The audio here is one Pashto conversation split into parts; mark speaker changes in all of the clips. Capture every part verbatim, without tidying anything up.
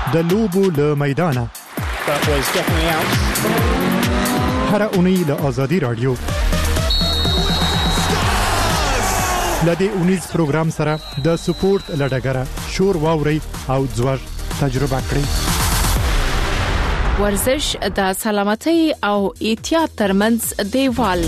Speaker 1: د لوبو له میدانه.
Speaker 2: That was definitely out.
Speaker 1: هر اونۍ له آزادي رادیو لدې اونیز پروګرام سره د سپورت لډګره شور واوري او ځوړ تجربه کړئ.
Speaker 3: ورزش د سلامتۍ او احتیاط ترمنځ دیوال.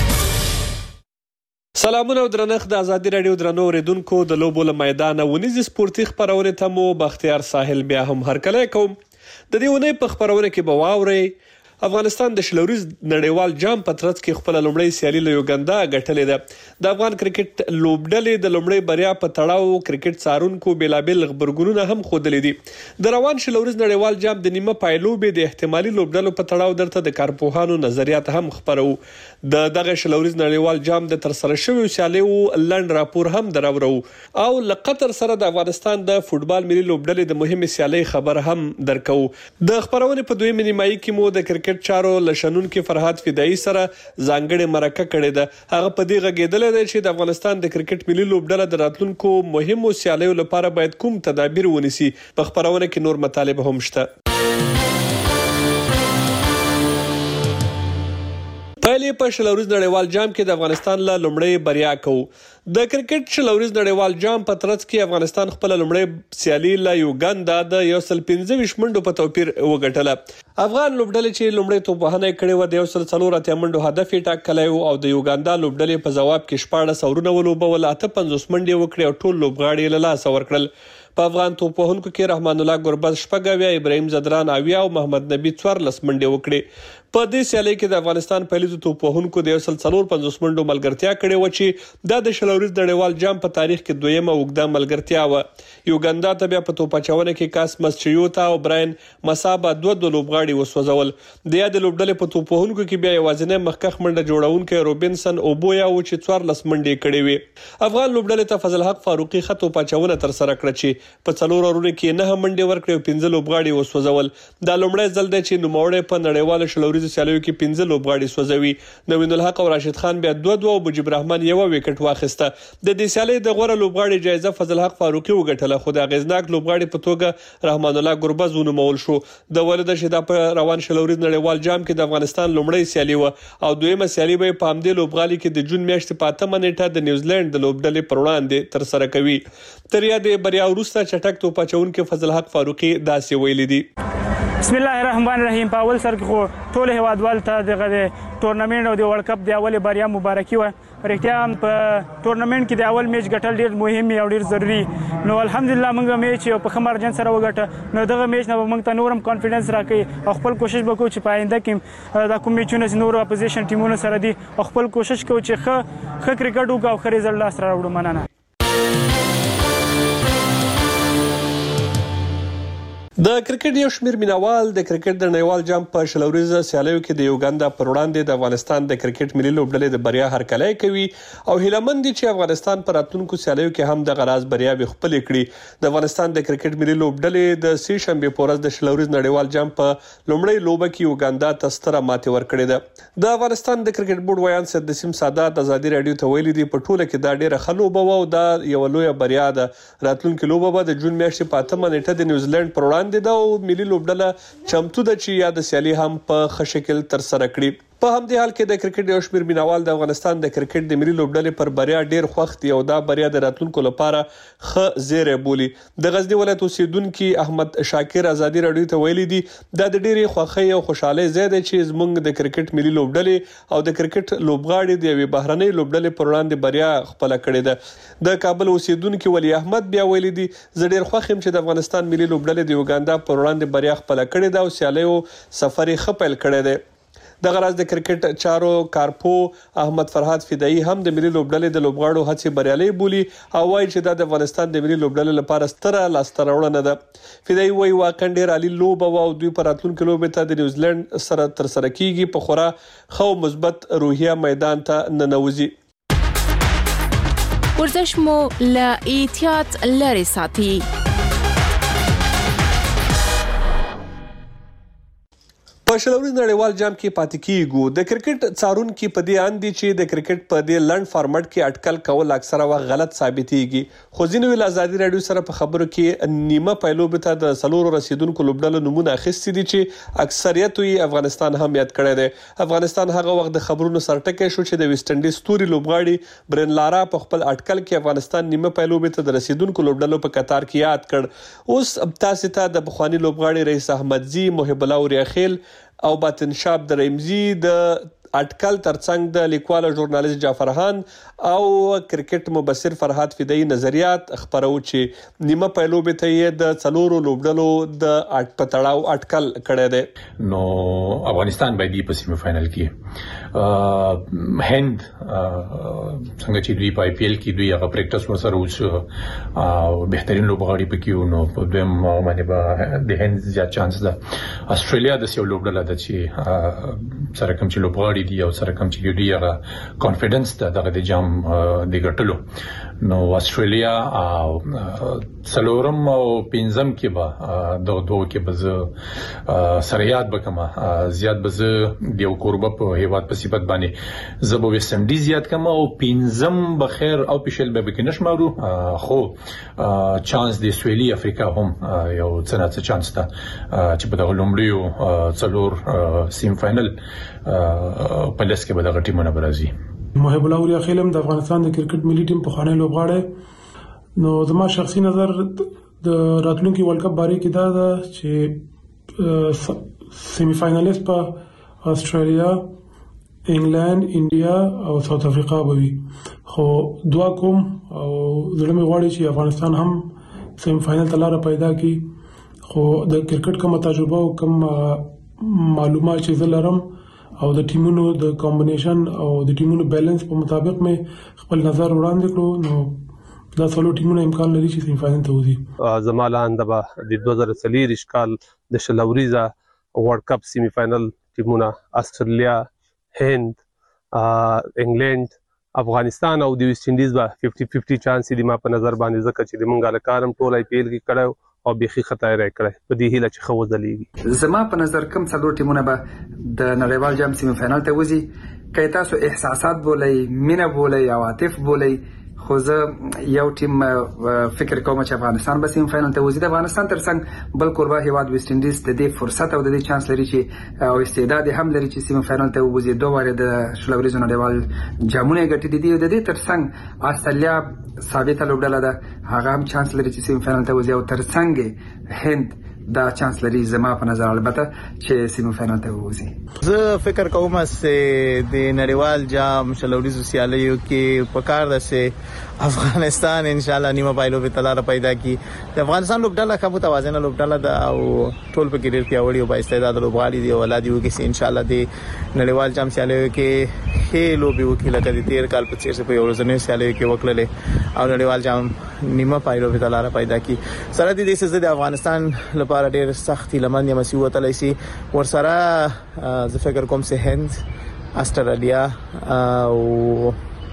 Speaker 4: سلامونه او درنښت د آزادي رادیو درنو اوریدونکو د لوبو له میدانه ونیز سپورتي خبرونه ته مو بختیار ساحل بیا هم هرکلی کوم. د دې ونې په خبرونه کې به واورئ افغانستان د شلوریز نړیوال جام په ترڅ کې خپل لومړی سیالي له یوګاندا غټلې ده. د افغان کرکټ لوبډلې د لومړی بریا په تړاو کرکټ څارونکو بیلابل خبرګونونه هم خودلې دي. د روان شلوریز نړیوال جام د نیمه پایلوبې د احتمالي لوبډلو په تړاو درته د کارپوهانو نظریات هم خبرو. د دغه شلوریز نړیوال جام د ترسره شوی سیالیو لند راپور هم دراورو او له قطر سره د افغانستان د فوتبال ملي لوبډلې د مهمه سیالي خبر هم درکو. د خبرونه په دویمه نیمایي کې مو د کرکټ چارو لشنون کې فرحات فدایي سره ځانګړې مرکه کړې ده. هغه په دې غږیدل دی چې د افغانستان د کرکټ ملي لوبډله د راتلونکو مهمو سیالیو لپاره باید کوم تدابیر ونیسي. په خبرونه کې نور مطالب هم شته. پایلې په شلوریز نړیوال جام کې د افغانستان له لومړی بریا کوو. د کرکټ شلوریز نړیوال جام په ترڅ کې افغانستان خپل لومړی سیالي له یوګاندا د یو سل پنځه ویشت منډو په توپیر وګټله. افغان لوبډلې چې لومړی توپخانه کړې و د یو سل څلور اتیا منډو هدف یې ټاکلی او د یوګاندا لوبډلې په ځواب کې شپاړس اورونه ولوبول، اته پنځوس منډې وکړې او ټول لوبغاړي له لاسه ورکړل. په افغان توپوهونکو کې رحمان الله ګربز شپږ اویا، ابراهیم زدران اویا او محمد نبی څوارلس منډې وکړې. په دې سیالۍ کې د افغانستان پیلیزو توپوهونکو د یو سل څلور پنځوس منډو ملګرتیا کړې و چې دا د شلوریز نړیوال جام په تاریخ کې دویمه اوږده ملګرتیا و. یوګاندا ته بیا په توپاچونه کې کاسمس چیوتا او براین مسابا دوه دوه لوبغاړي وسوځول. د یاد لوبډلې په توپوهونکو کې بیا یوازینی مخکخ منډه جوړونکی روبنسن اوبویا و چې څوارلس منډې کړې وې. افغان لوبډلې ته فضل حق فاروقي ښه توپاچونه ترسره کړه چې په څلور اورونو کې نه منډې ورکړې او پنځه لوبغاړي وسوځول. دا لومړی ځل دی چې نوموړی په نړیوالو شلوریزو سیالیو کې پنځه لوبغاړي سوځوي. نوین الحق او راشد خان بیا دوه دوه او مجيب رحمان یو وکټ واخیسته. د دې سیالۍ د غوړه لوبغاړي جایزه فضل حق فاروقي وګټله، خو د اغیزناک لوبغاړي په توګه رحمان الله ګربز ونومول شو. د ولده شدا په روان شلوریز نړیوال جام کې د افغانستان لومړی سیالي و او دویمه سیالي به په همدې لوبغالي کې د جون میاشتې په اتمه نیټه د نیوزیلند د لوبډلې پر وړاندې ترسره کوي. تر یادې بریا وروسته چټک توپاچونکي فضل حق فاروقي داسې ویلي دي:
Speaker 5: بسم الله الرحمن الرحیم. په اول سر کې خو ټول هیوادوال ته دغه ټورنمنټ او د ورلد کپ د اول بریا مبارکي وه. رښتیا هم په ټورنمنټ کې د اول میچ ګټل ډیر مهم او ډیر ضروري. نو الحمدلله موږ میچ په ښه مارجن سره وګټه. نو دغه میچ نه به موږ ته نور هم کانفیډنس راکوي او خپل کوشش به کوو چې په آینده کې دا کوم میچونه چې نور اپوزیشن ټیمونو سره دي او خپل کوشش کوو چې ښه ښه کرکټ وکړو او ښه ریزلټ لاسته راوړو. مننه.
Speaker 4: د کرکټ یو شمېر مینوال د کرکټ د نړیوال جام په شلوریز سیالیو کې د یوګاندا پر وړاندې د افغانستان د کرکټ ملي لوبډلې د بریا هرکلی کوي او هیلهمند دي چې افغانستان پر راتلونکو سیالیو کې هم د غراز بریاوې خپلې کړي. د افغانستان د کرکټ ملي لوبډلې د سې شنبې په ورځ د شلوریز نړیوال جام په لومړۍ لوبه کې یوګاندا ته ستره ماتې ورکړې ده. د افغانستان د کرکټ بورډ ویان سید نسیم سادات آزادي رادیو ته ویلي دي په ټوله کې دا ډیره ښه لوبه وه او دا یوه لویه بریا ده. راتلونکې لوبه به د جون میاشتې په اتمه نیټه د نیوزیلند پر وړاندې دا او ملي لوبډله چمتو ده چې یا د سیالي هم په ښه شکل ترسره کړي. په همدې حال کې د کرکټ یو شمېر مینوال د افغانستان د کرکټ د ملي لوبډلې پر بریا ډیر خوښ دي او دا بریا د راتلونکو لپاره ښه زیری بولي. د غزنی ولایت اوسیدونکي احمد شاکر آزادي رادیو ته ویلي دي دا د ډیرې خوښۍ او خوشحالۍ ځای دی چې زموږ د کرکټ ملي لوبډلې او د کرکټ لوبغاړي د یوې بهرنۍ لوبډلې پر وړاندې بریا خپله کړې ده. د کابل اوسیدونکي ولی احمد بیا ویلي دي زه ډیر خوښ یم چې د افغانستان ملي لوبډلې د یوګاندا پر وړاندې بریا خپله کړې ده او سیالیو سفر یې ښه پیل کړی دی. دغه راز د کرکټ چارو کارپو احمد فرحات فدایي هم د ملي لوبډلې د لوبغاړو هڅې بریالۍ بولي او وایي چې دا د افغانستان د ملي لوبډلې لپاره ستره لاسته راوړنه ده. فدایي وایي واقعا ډېر عالي لوبه وه او دوی په راتلونکې لوبې ته د نیوزیلند سره ترسره کیږي په خورا ښه او مثبت روحیه میدان ته ننوځي.
Speaker 3: ورزش مو له احتیاط لرې ساتي.
Speaker 4: په شلوري نړیوال جام کې پاتې کیږو. د کرکټ څارونکو په دې اند دي چې د کرکټ په دې لنډ فارمټ کې اټکل کول اکثره وخت غلط ثابتېږي. خو ځینې ویل ازادي رادیو سره په خبرو کې نیمه پایلوبې ته د څلورو رسیدونکو لوبډلو نمونه اخیستي دي چې اکثریت یې افغانستان هم یاد کړی دی. افغانستان هغه وخت د خبرونو سرټکی شو چې د ویسټ انډیز ستوري لوبغاړي برین لارا په خپل اټکل کې افغانستان نیمه پایلوبې ته د رسیدونکو لوبډلو په قطار کې یاد کړ. اوس تاسو ته د بخوانی لوبغاړي رئیس احمدزي، محب الله اورياخیل او باطن شاب د رمزي د اټکل ترڅنګ د لیکوال ژورنالیست جعفر خان او کرکټ مبصر فرهاد فدایي نظریات خبرو چې نیمه پایلوبې ته یې د څلورو لوبډلو د اټ پټړاو اټکل کړی دی.
Speaker 6: نو افغانستان باید په سیمه فائنل کې هند څنګه چې دوی په آی پی ایل کې دوی هغه پریکټس ورسره وشو او بهترین لوبغاړي پکې نو په دویم باندې به د هند زیات چانس ده. استرالیا د سیو لوبډله ده چې سره کوم چې لوبغاړي دي او سره کوم چې دوی هغه کانفیډنس ده دغه د جام د ګټلو. نو استرالیا او څلورم او پنځم کې به د دوه کې به سره یاد بکما زیات به د یو کوربه په هیواد په صفت باندې زبو ویسټ انډیز یاد کما او پنځم بخیر او پېشل به کې نشمارو خو چانس د سویلي افریقا هم یو څنګه چانس ده چې په دغه لومړیو څلور سیم فائنل په لس کې به دغه ټیمونه برازي.
Speaker 7: محب الله اورياخیل هم د افغانستان د کرکټ ملي ټیم په خانه لوبغاړي. نو زما شخصي نظر د راتلونکي ورلد کپ باره کې دا ده چې سیمی فائنلیست په استرالیا، انګلند، انډیا او ساوث افریقا به وي. خو دعا کوم او زړه مې غواړي چې افغانستان هم سیمی فائنل ته لاره پیدا کړي. خو د کرکټ کومه تجربه او کوم معلومات چې زه لرم او د ټیمونو د کمبینیشن او د ټیمونو بیلانس په مطابق مې خپل نظر وړاندې کړو. نو دا څلور ټیمونه امکان لري چې سیمی فائنل ته وځي.
Speaker 8: زما لاندې به د دوه زره څلور کال د شلوریزه ورلد کپ سیمی فائنل ټیمونه استرالیا، هند، انګلند، افغانستان او د ویسټ انډیز به پنځه پنځه چانس دي ما په نظر باندې ځکه چې د مونږه لکارم ټول آی پی ایل کې کړو او بيخي خطا یې راکړی په دې هیله چې خو ځلېږي.
Speaker 9: زما په نظر کوم څلور ټیمونه به د نړیوال جام سیمی فائنل ته وځي. کای تاسو احساسات بولئ، مینه بولئ، عواطف بولئ، خو زه یو ټیم فکر کوم چې افغانستان به سیمی فائنل ته وځي. د افغانستان ترڅنګ بل کوربه هیواد ویسټ انډیز د دې فرصت او د دې چانس لري چې او استعداد هم لري چې سیمی فائنل ته وځي. دوه واره د شلوريزو نړیوال جامونه ګټي دي. د دې ترڅنګ استرالیا ثابته لوبډله ده، هغه هم چانس لري چې سیمی فائنل ته وځي او ترڅنګ هند دا چانس لري زما په نظر البته چې سیمی فائنل ته وځي.
Speaker 10: زه فکر کوم چې د نړیوال جام شلوریزو سیالیو کې په کار ده چې افغانستان ان شاء الله نیمه پایلوبې تلاره پیدا کی. د افغانستان لوبډله کوم متوازنه لوبډله ده او ټول په کې ډیر پیاوړي او با استعداد لوبغاړي دي او ولادي وکي چې ان شاء الله د نړیوال جام سیالیو کې هې لوبي وکي لکه د تیر کال په څیر په ورځنی سیالیو کې وکړلې او نړیوال جام نیمه پایلوبې تلاره پیدا کی. سره د دې څه د افغانستان لپاره ډیر سختي لمن یې مسیو وتلای شي. ورسره زه فکر کوم چې هند، استرالیا او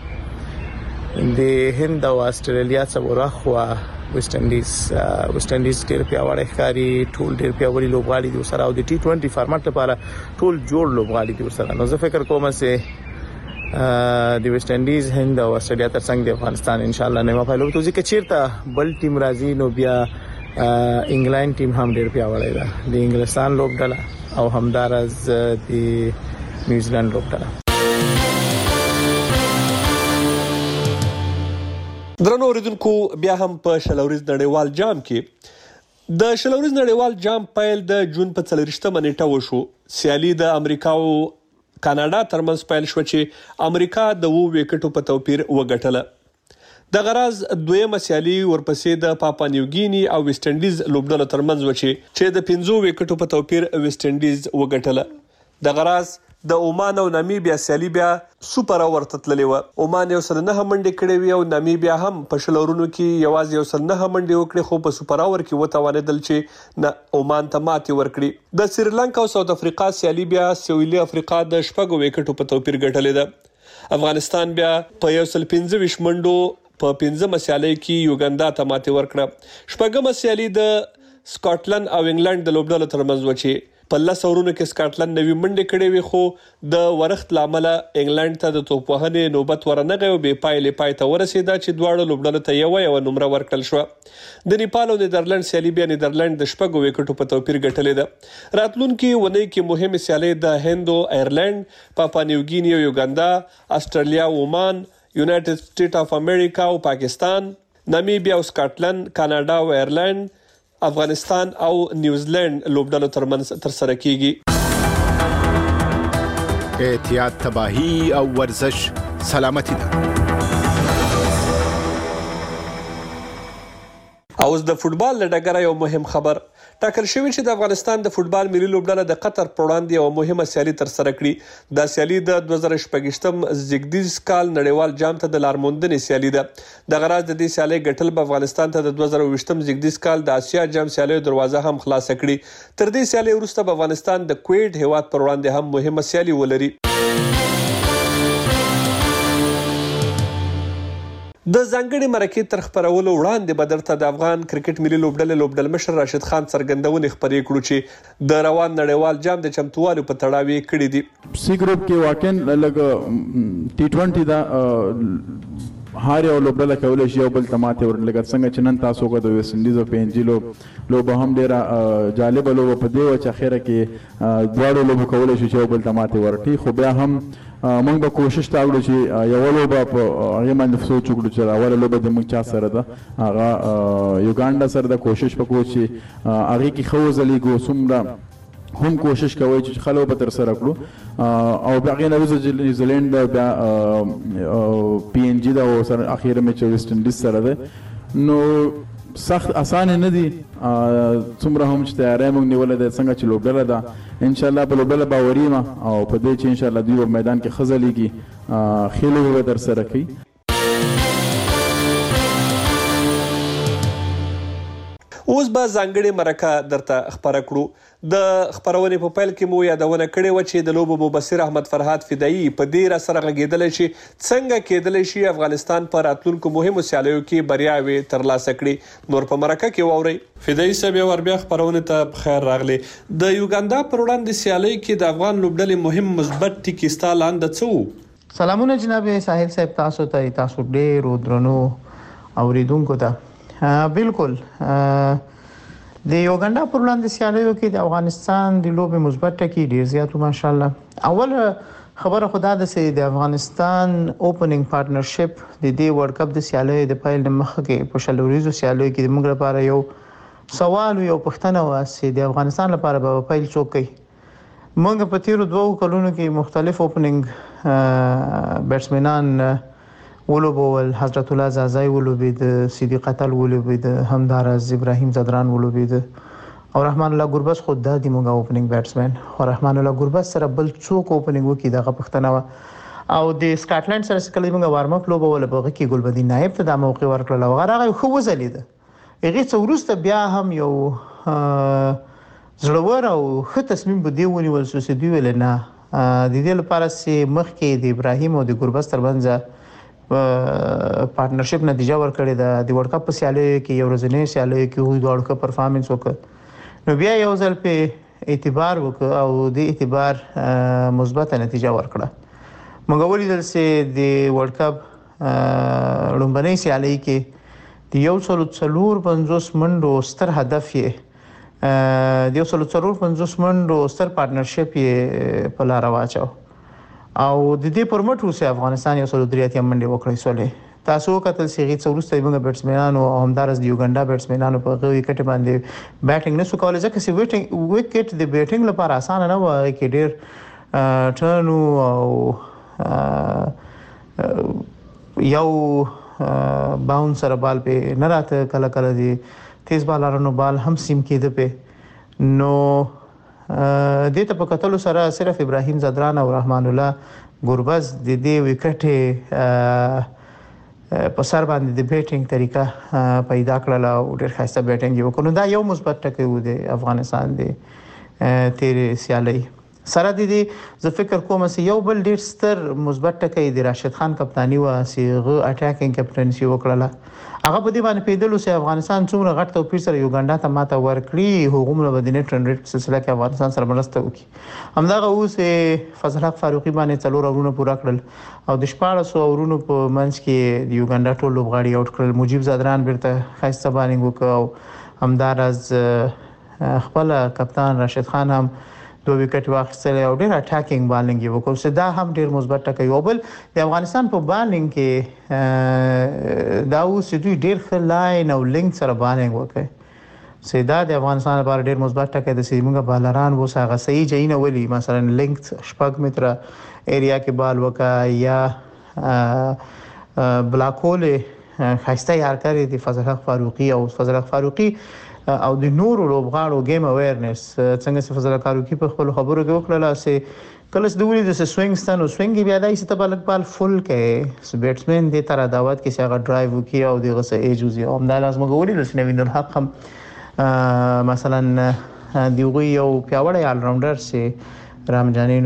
Speaker 10: د هند او استرالیا څخه خو ویسټ انډیز ویسټ انډیز ډیر پیاوړی ښکاري، ټول ډیر پیاوړي لوبغاړي دي سره او د ټي ټوئنټي فارمټ لپاره ټول جوړ لوبغاړي دي سره. نو زه فکر کوم چې د ویسټ انډیز، هند او استرالیا ترڅنګ د افغانستان ان شاء الله نیمه پایلوب ته ځي. کچیرته بل ټیم راځي نو بیا انګلند ټیم هم ډیر پیاوړی ده، د انګلستان لوبډله او همدارز د نیوزیلند لوبډله.
Speaker 4: درنو اوریدونکو بیا هم په شلوریز نړیوال جام کې د شلوریز نړیوال جام پیل د جون په څلورشتمه نیټه وشو. سیالي د امریکا او کاناډا ترمنځ پیل شو چې امریکا د وو وکټو په توپیر وګټله. د غراز دویمه سیالي ورپسې د پاپا نیوګینی او ویسټ انډیز لوبډلو ترمنځ و چې د پنځو وکټو په توپیر ویسټ انډیز وګټله. د غراز د عمان او نامیبیا سیالي بیا سوپر ورته تللې و. عمان یو سل نه منډې کړې وي او نامیبیا هم په شلورونو کې یوازې یو سل نه منډې وکړې خو په سوپر اور کې وتوانېدل چې نه عمان ته ماتې ورکړي. د سریلانکا او ساوث افریقا سیالي بیا سویلي افریقا د شپږو وکټو په توپیر ګټلې ده. افغانستان بیا په یو سل پنځه ویشت منډو په پنځمه سیالي کې یوګاندا ته ماتې ورکړه. شپږمه سیالي د سکاټلند او انګلند د لوبډلو ترمنځ و چې په لس اورونو کې سکاټلند نوي منډې کړې وي خو د ورښت لامل انګلند ته د توپ وهنې نوبت ورنغه او بې پایلې پای ته ورسېده چې دواړو لوبډلو ته یو یو نمره ورکړل شو د نیپال او نیدرلند سیالي بیا نیدرلند د شپږو وکټو په توپیر ګټلې ده راتلونکي ونې کې مهمه سیالي د هند او ایرلند پاپا نیوګینی او یوګاندا استرالیا او عمان یونایټډ سټیټ اف امریکا او پاکستان نامیبیا او سکاټلند کاناډا او ایرلند افغانستان او نیوزیلند لوبډلو ترمنځ ترسره کیږي
Speaker 11: احتیاط تباہی او ورزش سلامتی ده
Speaker 4: اوس د فوتبال لډګره یو مهم خبر ټاکل شوی چې د افغانستان د فوتبال ملي لوبډله د قطر په وړاندې یو مهمه سیالي ترسره کړي دا سیالي د دوه زره شپږم زیږدیز کال نړیوال جام ته د لارموندنې سیالي ده د غراض د دې سیالي ګټل به افغانستان ته د دوه زره اووه زیږدیز کال د آسیا جام سیالیو دروازه هم خلاص کړي تر دې سیالي وروسته به افغانستان د کویت هیواد پر وړاندې هم مهمه سیالي ولري د ځانګړي مرکې تر خبرولو وړاندې به درته د افغان کرکټ ملي لوبډلې لوبډل مشر راشد خان څرګندونې خبرې کړو چې د روان نړیوال جام د چمتووالي په تړاو یې کړې دي
Speaker 12: سی ګروپ کې واقعا لږ ټي ټوئنټي دا هر یو لوبډله کولی شي یو بل ته ماتې ورکړي لکه څنګه چې نن تاسو وګورئ د ویسټ انډیز او پی ان جي لوبه هم ډېره جالبه لوبه په دې وه چې اخره کې دواړو لوبو کولی شو چې یو بل ته ماتې ورکړي خو بیا هم موږ به کوشش تا وکړو چې یوه لوبه په هغې باندې سوچ وکړو چې اوله لوبه د موږ چا سره ده هغه یوګانډا سره ده کوشش وکړو چې هغې کې ښه وځلیږو څومره هم کوشش کوي چې ښه لوبه ترسره کړو او بیا هغې نه وروسته نیوزیلینډ بیا پی ان جي ده او سره اخیره میچ ویسټ انډیز سره ده نو سخت اسانه نه دي څومره هم چې تیاری موږ نیولې ده څنګه چې لوبډله ده انشاءالله په لوبډله باوري یم او په دې چې انشاءالله دوی په میدان کې ښه ځلیږي ښې لوبې به ترسره کوي
Speaker 4: اوس به ځانګړې مرکه درته خبره کړو د خبرونې په پیل کې مو یادونه کړې وه چې د لوبو مبصر احمد فرهاد فدایي په دې راسره غږېدلی چې څنګه کیدلی شي افغانستان په راتلونکو مهمو سیالیو کې بریاوې ترلاسه کړي نور په مرکه کې واورئ فدایي صاحب یو ور بیا خبرونې ته بخیر راغلی د یوګاندا پر وړاندې سیالۍ کې د افغان لوبډلې مهم مثبت ټکي ستا لاندې څه وو
Speaker 10: سلامونه جناب ساحل صاحب تاسو ته تاسو ډېرو درنو اوریدونکو ته بالکل د یوګاندا پر وړاندې سیالیو کې د افغانستان د لوبې مثبت ټکي ډېر زیات ماشاءالله اول خبره خدا ده چې د افغانستان اوپننګ پارټنرشپ د دې ورلد کپ د سیالیو د پیل مخکې په شلوریزو سیالیو کې موږ لپاره یو سوال یو پوښتنه و چې د افغانستان لپاره به پیل څوک کوي موږ په تیرو دوه کلونو کې مختلف اوپننګ بیټسمنان ولوبول حضرت الله زازای ولوبید سیدی قتل ولوبید همدارز ابراهیم زدران ولوبید او رحمان الله ګربز خود د موږ اوپننګ بیټسمن او رحمان الله ګربز سره بل څوک اوپننګ وکي دغه پښتنه او د سکاټلند سره کله موږ وارم اپ لوبول په کې ګلبدین نائب ته د موقع ورکړل او هغه خو وزلید هغه څورسته بیا هم یو زړور او ښه تصمیم به دی ونیول چې دوی ولنه د دې لپاره چې مخکې د ابراهیم او د ګربز ترمنځ پارټنرشپ نتیجه ورکړې ده د ورلد کپ په سیالیو کې یو ورځنی سیالیو کې دوه ورلد کپ پرفارمنس وکړ نو بیا یو ځل په اعتبار وکړ او د اعتبار مثبت نتیجه ورکړه موږ ولیدل چې د ورلد کپ لومبنۍ سیالۍ کې د یو سل څلور پنځوس منډو ستر هدف یې د یو سل څلور پنځوس منډو ستر پارټنرشپ یې په لار واچو او د دې پرمټ روسي افغانستان یو سل درې اتیا منډي وکړې سولې تاسو کتل سیغي څورسته موږ بیټسمنانو او همدارس د یوګاندا بیټسمنانو په غوي کټ باندې بیټینګ نسو کولای ځکه چې ویټینګ وکټ د بیټینګ لپاره اسانه نه و کې ډېر ټرن او یو باونسر بال په نه راته کله کله دی تیز بالارونو بال هم سیم کېده په نو د دې په کتلو سره صرف ابراهیم زدران او رحمان الله ګربز د دې وکټ په سر باندې د بیټینګ طریقه پیدا کړل او ډېر ښایسته بیټینګ وکړو دا یو مثبت ټکی و د افغانستان د تیر سیالۍ سره د دې زه فکر کوم چې یو بل ډیر ستر مثبت ټکی د راشد خان کپتانی و چې غو اټاکینګ کپټنسی وکړه هغه په دې باندې پیدلو چې افغانستان څومره غټ توپیر سره یوګانډا ته ماته ورکړي هغومره بدینه ټرن ریټ سلسله کې افغانستان سره مرسته وکړي همدغه اوس فضل حق فاروقي باندې څلور اورونه پوره کړل او د شپږ سوه اورونو په منځ کې د یوګانډا ټول لوبغاړي اوټ کړل مجيب زادران بیرته خاصه باندې وکاو همدارز خپل کپتان راشد خان هم دوه وکټ واخیستل او ډیر اټاکینګ بالینګ یو کوم څه دا هم ډیر مثبت ټکی او بل د افغانستان په بالینګ کې دا اوس دوی ډیر ښه لاین او لینک سره بالینګ وکړي سیدا د افغانستان لپاره ډیر مثبت ټکی د سیمونګه بالران وو هغه صحیح جینه ولي مثلا لینک شپږ متره ایریا کې بال وکا یا بلاک هول خاصه یار کړی د فضل حق فاروقي او فضل حق فاروقي او د نورو لوبغاړو گیم اویرنس څنګه چې فضل کاروکی په خپل خبرو کې وکړل چې کله چې دوی د سوینګ ستانو سوینګ بیا دای چې تبلک بال فل کې بیټسمن د تر دعوت کې چې هغه ډرایو کوي او دغه څه ایجوزي هم د لازم غوړي د نوین الحق هم مثلا دیوغي یو پیاوړی آل راونډر چې رامجانی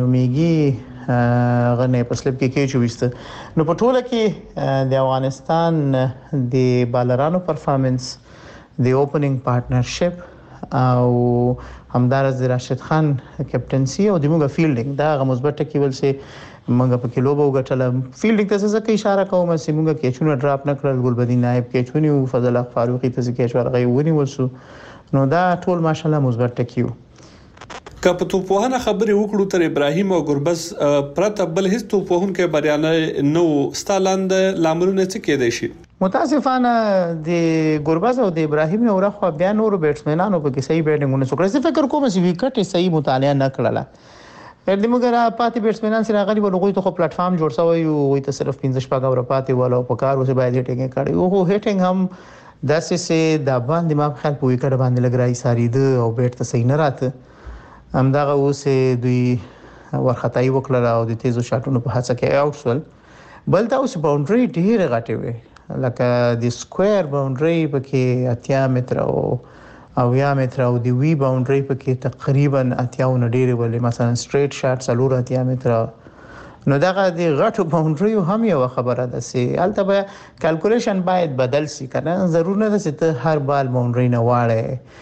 Speaker 10: نومیږي غنه په سلیپ کې کې چويسته نو په ټوله کې د افغانستان د بالرانو پرفارمنس د اوپننګ پارټنرشپ او همدارز راشد خان کپټنسی او د موږ فیلډینګ دا غو مثبت ټکی ول سي موږ په کلو به وګټل فیلډینګ ته څه کې اشاره کوم چې موږ کېچونه ډراپ نه کړل ګلبدین نائب کېچونی او فضل حق فاروقي ته کې ورغی ونی وسو نو دا ټول ماشالله مثبت ټکی وو
Speaker 4: که په توپوهنه خبرې وکړو تر ابراهیم او ګربز پرته بل هیڅ توپوهن کې بریانه نو ستالاند لاملونه څه کېدای شي
Speaker 10: متاسفانه د ګربز او د ابراهیم نو راخوا بیا نور بیټسمنانو په کې صحیح بیټینګونه وکړل زه فکر کوم چې وکټ صحیح مطالعه نه کړله د موږ را پاتې بیټسمنان سره غالي ولغوي ته خو پلیټ فارم جوړ شوی او ته صرف پنځه شپږ اور پاتې ولو په کار اوسه باید هټینګ کړي او هټینګ هم داسې سه د باندې ما خپل په وکټ باندې لګرای ساري ده او بیٹ ته صحیح نه راته همدغه اوسه دوی ورختای وکړه او د تیزو شاټونو په هڅه کې اوټ سول بل دا اوس باونډري ډیره غټه وي لکه د سکوير باونډري پکې اتیا متر او او یا متر او دی وی باونډري پکې تقریبا اتیا و ډیره ولې مثلا سټریټ شاټ څلور اتیا متر نو دغه د غټو باونډري هم یو خبره ده چې البته کیلکولیشن باید بدل شي کنه ضرور نه ده چې ته هر بال باونډري نه واړې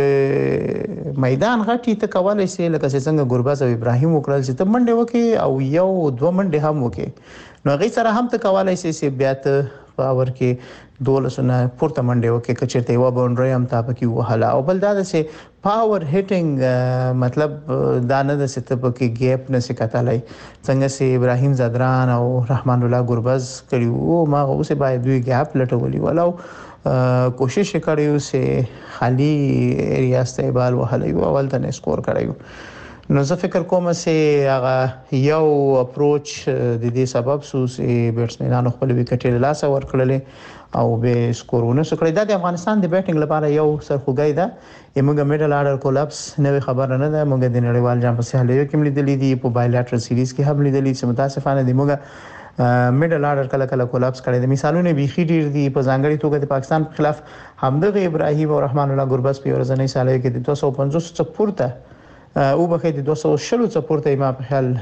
Speaker 10: چې میدان غټي ته کولای شي لکه څنګه ګرباز او ابراهیم وکړل چې ته منډه وکي او یو دوه منډه هم وکي نو غي سره هم ته کولای شي چې بیا ته پاور کې دولسونه پورته منډه وکي کچته و باونډري هم تا پکې وهلا او بل دا چې پاور هټینګ مطلب دا نه د ست پکې ګیپ نه سکتلای څنګه چې ابراهیم زادران او رحمان الله ګربز کړیو ما اوسه باید دوی ګیپ لټولي ولو کوشش کړیو چې خالی ایریاز ته بال وهلای او اول ته سکور کړیو نو زه فکر کوم چې هغه یو اپروچ د دې سبب سو چې بیټسمنانو خپل وکټ له لاس ور کړل او به سکورونه سکړی دا د افغانستان د بیټینګ لپاره یو سرخوږی ده یمګه میډل آرډر کولاپس نوې خبره نه ده موږ د نړیوال جام په سهاله کې لیدلې دي په بایلاترل سیریز کې هم لیدلې چې متاسفانه د موږ میډل آرډر کله کله کولاپس کړي د مثالونه بيخي ډیر دي په ځانګړي توګه د پاکستان په خلاف همدغه ابراهیم او رحمان الله ګربز په ورځنۍ ساله کې د دوه سوه پنځوس څخه پورته او به د دوه سوه شل څخه پورته ما په خیال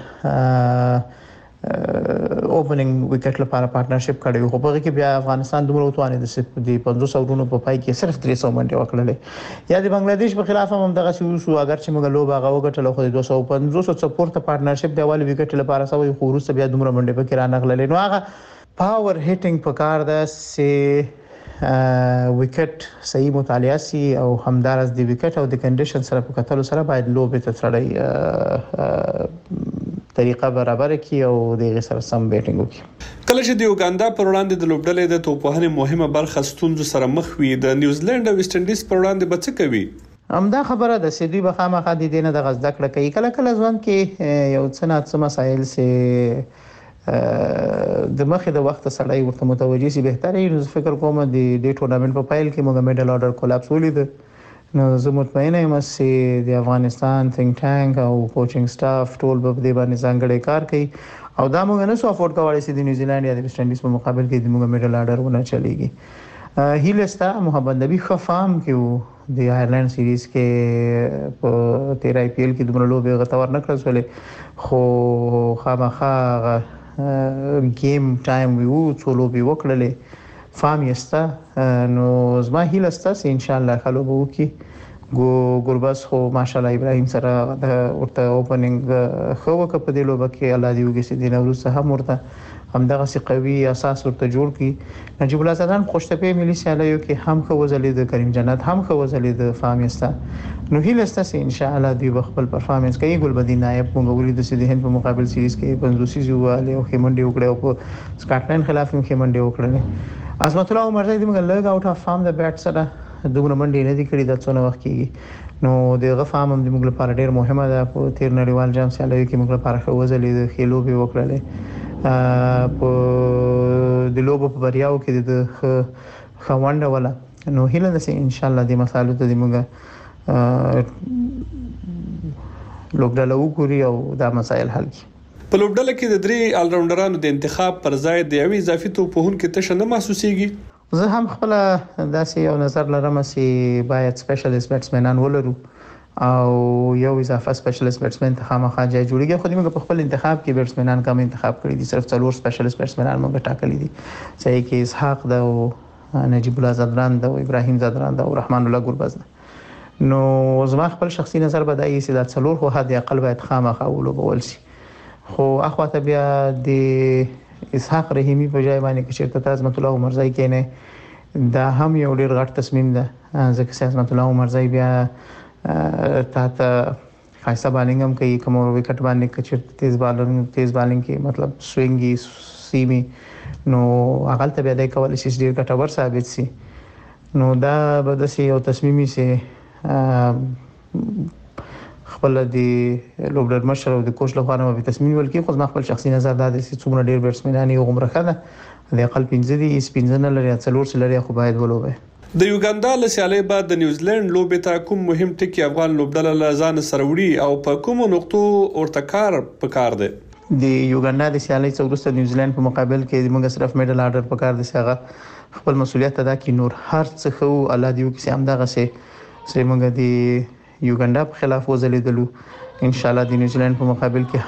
Speaker 10: اوپننګ وکټ لپاره پارټنرشپ کړی خو په کې بیا افغانستان دومره وتوانه د پنځوس اورونو په پای کې صرف درې سوه منډه وکړلې یا د بنگلاديش په خلاف هم دغه شو شو اگر چې موږ لوب هغه وکټل خو د دوه سوه پنځوس څخه پورته پارټنرشپ دی اول وکټ لپاره سوي خو وروسته بیا دومره منډه په کې را نغللې نو هغه پاور هټینګ په کار ده چې وکټ صحیح مطالعه سي او همدارس د وکټ او د کنډیشن سره په کتلو سره باید لوب ته تړي طریقه برابر کی او د سره سم بیټینګ وکړي
Speaker 4: کله چې د یوګاندا پر وړاندې د لوبډلې د توپوهنې مهمه برخه ستونزو سره مخ وي د نیوزیلند او ویسټ انډیز پر وړاندې به څه کوي
Speaker 10: همدا خبره ده چې دوی به خامخا د دې نه د غزدا کړه کوي کله کله ځوان کې یو څه نه څه مسایل سه د مخه د وخت سړی ورته متوجي سي بهتري فکر کوم د دې ټورنمنت په فایل کې موږ میډل آرډر کولاپس ولید نو زه مطمئنه یم چې د افغانستان ثینک ټانک او کوچینګ سټاف ټول به د باندې ځانګړي کار کوي او دا موږ نه سو افورد کولی چې د نیوزیلند یا د ویسټ انډیز په مقابل کې د موږ میډل آرډر ونه چلیږي هیلستا محمد نبی خفام کې د آیرلند سیریز کې په تیر آی پی ایل کې دومره لوبې غتور نه کړل ولې خو خامخا گیم ټایم ویو څو لوبې وکړلې فام یستا نو زما هیله ستاسو ان شاء الله خلو به وکي ګو ګورباس خو ماشاءالله ابراهیم سره د ورته اوپننګ خو وک په دې لوبه کې الله دې وګي سي دین ورسره هم ورته همدغه سي قوي اساس ورته جوړ کړي نجیب الله زدان خوشتپه ملي سیالیو کې هم خو وزلې د کریم جنت هم خو وزلې د فامیستا نو هیله ستاسو ان شاء الله دی خپل پرفارمنس کوي ګلبدین نائب موږ ولې د سیدي هند په مقابل سیریز کې پنځوسی زواله او خیمنډي وکړه او په سکاټلند خلاف هم خیمنډي وکړه عظمت الله عمر زید موږ لږ اوټ اف فارم د بیټ سره دومره منډي نه دي کړی د څونه وخت کېږي نو د غفام هم د موږ لپاره ډیر مهمه ده په تیر نړیوال جام سیالیو کې موږ لپاره خو وزلې د خېلو به وکړلې په د لوبو په بریاو کې د خوانډه ولا نو هیله ده چې ان شاء الله د مسالو ته د موږ لوګډاله وګوري او دا مسایل حل کړي
Speaker 4: په لوبډاله کې د درې آل راونډرانو د انتخاب پر ځای د یوې اضافي توپون کې تشه نه محسوسيږي
Speaker 10: زه هم خپل داسې یو نظر لرم چې باید سپیشلیست بیټسمنان ولرو او یو اضافه سپیشلیست بیټسمن ته خامخا ځای جوړیږي خو موږ په خپل انتخاب کې بیټسمنان کم انتخاب کړی دي صرف څلور سپیشلیست بیټسمنان موږ ټاکلي دي چې کې اسحاق ده او نجیب الله زدران ده او ابراهیم زدران ده او رحمان الله ګورباز ده نو زما خپل شخصي نظر بدایي چې دا څلور خو حد اقل باید خامخا ولوبول شي خو اخواته بیا د اسحاق رحیمی په ځای باندې چې چیرته عظمت الله عمرزای کینه دا هم یو ډیر غټ تصمیم ده ځکه چې عظمت الله عمرزای بیا تا ته خاصه بالینګ هم کوي کوم وکټ باندې چې چیرته تیز بالینګ تیز بالینګ کې مطلب سوینګي سیمي نو هغه ته بیا د کول شي ډیر ګټور ثابت شي نو دا به د یو تصمیمي سي خپل د لوبډر مشر او د کوچ لپاره به تصمیم ولکې خو ما خپل شخصي نظر دا د څومره ډیر بیټسمنان یو عمره خده د اقل پنځه دي سپینځنه لري څلور سلري خو باید ولوبه
Speaker 4: د یوګاندا له سیالۍ بعد د نیوزیلند لوبې ته کوم مهم ټکی افغان لوبډله لزان سروړي او په کوم نقطو ورته کار پکار دی
Speaker 10: د یوګاندا د سیالۍ څورسته نیوزیلند په مقابل کې موږ صرف میډل آرډر پکار دي څنګه خپل مسولیت ادا کړي نور هر څه خو الله دیو کې هم دغه سه سره موږ د یوګاندا په خلاف وزلیدلو ان شاء الله د نیوزیلند په مقابل کې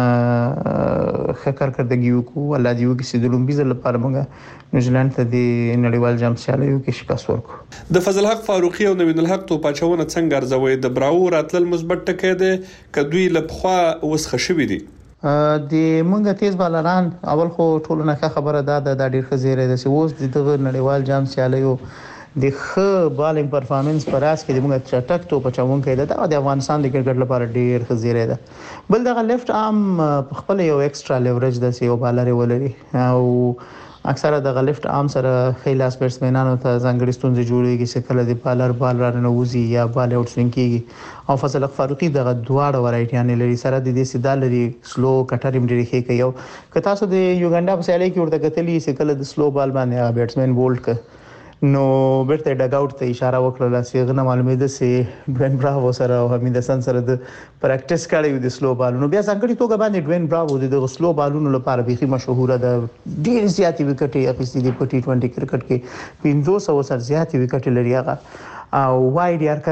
Speaker 10: هم خکر کړدګي وکړو الله دیو کې سیدلوم بيزل لپاره موږ نیوزیلند ته د نړیوال جام سیالیو کې شکست ورکړو
Speaker 4: د فضل حق فاروقي او نوین الحق توپاچونه څنګه ارزوي د براو راتل مثبت ټکی دی کدوې لپخوا وسخه شوې دي
Speaker 10: د مونږه تیز بالران اول خو ټولو نه خبره ده د ډیر خزيره د اوس د نړیوال جام سیالیو د ښه بالینګ پرفارمنس پر اس کې د موږ چټک تو پچاون کې ده د افغانستان د کرکټ لپاره ډیر خزيره ده بل دغه لیفت ارم خپل یو ایکسترا لیوریج د سیو بالر ولري او اکثره د لیفت ارم سره خیلاس بیټسمنانو ته ځانګړي ستونزې جوړيږي چې کله د بالر بال را نوځي یا بال اوټ سوینګ کیږي او فضل حق فاروقي دغه دواړه ورایټیان لري سره د دې سیدال لري سلو کټر هم ډیره ښه کوي که تاسو د یوګاندا په سیالۍ کې ورته کتلی چې کله د سلو بال باندې بیټسمن بولډ ک نو بیرته ډګ اوټ ته اشاره وکړه چې غنه معلومه ده چې ډوین براوو سره او حمید حسن سره د پریکټیس کړی د سلو بالونو بیا څنګه توګه باندې ډوین براوو د سلو بالونو لپاره به مشهور ده ډیر زیاتې وکټې اخیستې دي په ټي ټوئنټي کرکټ کې پنځه سوه سره زیاتې وکټې لري هغه او وایډ یار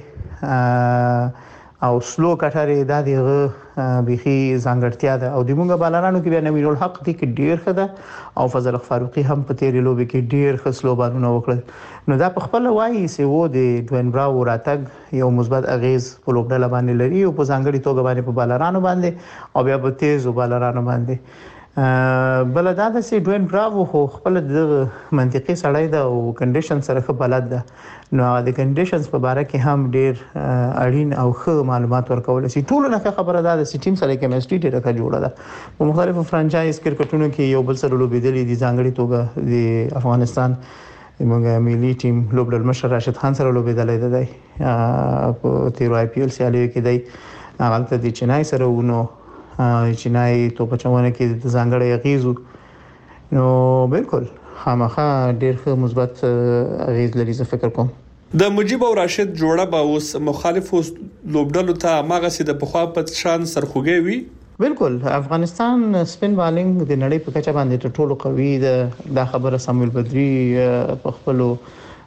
Speaker 10: کاری او سلو کټره د دغه بيخي ځانګړتیا ده او د مونږ بالرانو کې بیا نوین الحق دي کې ډیر خده او فضل فاروقي هم په تیرې لوبې کې ډیر خسلو بالونه وکړل نو دا په خپل وایي چې و د ډوین براو راتګ یو مثبت اغیز په لوبډله باندې لري او په ځانګړي توګه باندې په بالرانو باندې او بیا په تیزو بالرانو باندې بل دا د سی ډوین براو خو خپل د منطقي سړی ده او کنډیشن سره خپل بلد ده نو د کنډیشنز په اړه کې هم ډیر اړین او ښه معلومات ورکول شي ټول نه خبره ده چې ټیم سره کیمستري ډیره ښه جوړه ده په مختلفو فرانچایز کرکټونو کې یو بل سره لوبېدلې دي ځانګړي توګه د افغانستان موږ ملي ټیم لوبډر مشر راشد خان سره لوبېدلې ده په تیر آی پی ایل سیالیو کې دی هغه ته د چنای سره ونو چنای تو پچاونه کې د ځانګړي غیزو نو بالکل خامخا ډیر ښه مثبت غیز لري زه فکر کوم
Speaker 4: د مجيب او راشد جوړه به اوس مخالفو لوبډلو ته ماغه سي د پخوا په شان سرخوږي وي
Speaker 10: بالکل افغانستان سپین بالینګ د نړۍ په کچه باندې ټولو قوي ده دا خبره سامویل بدری په خپل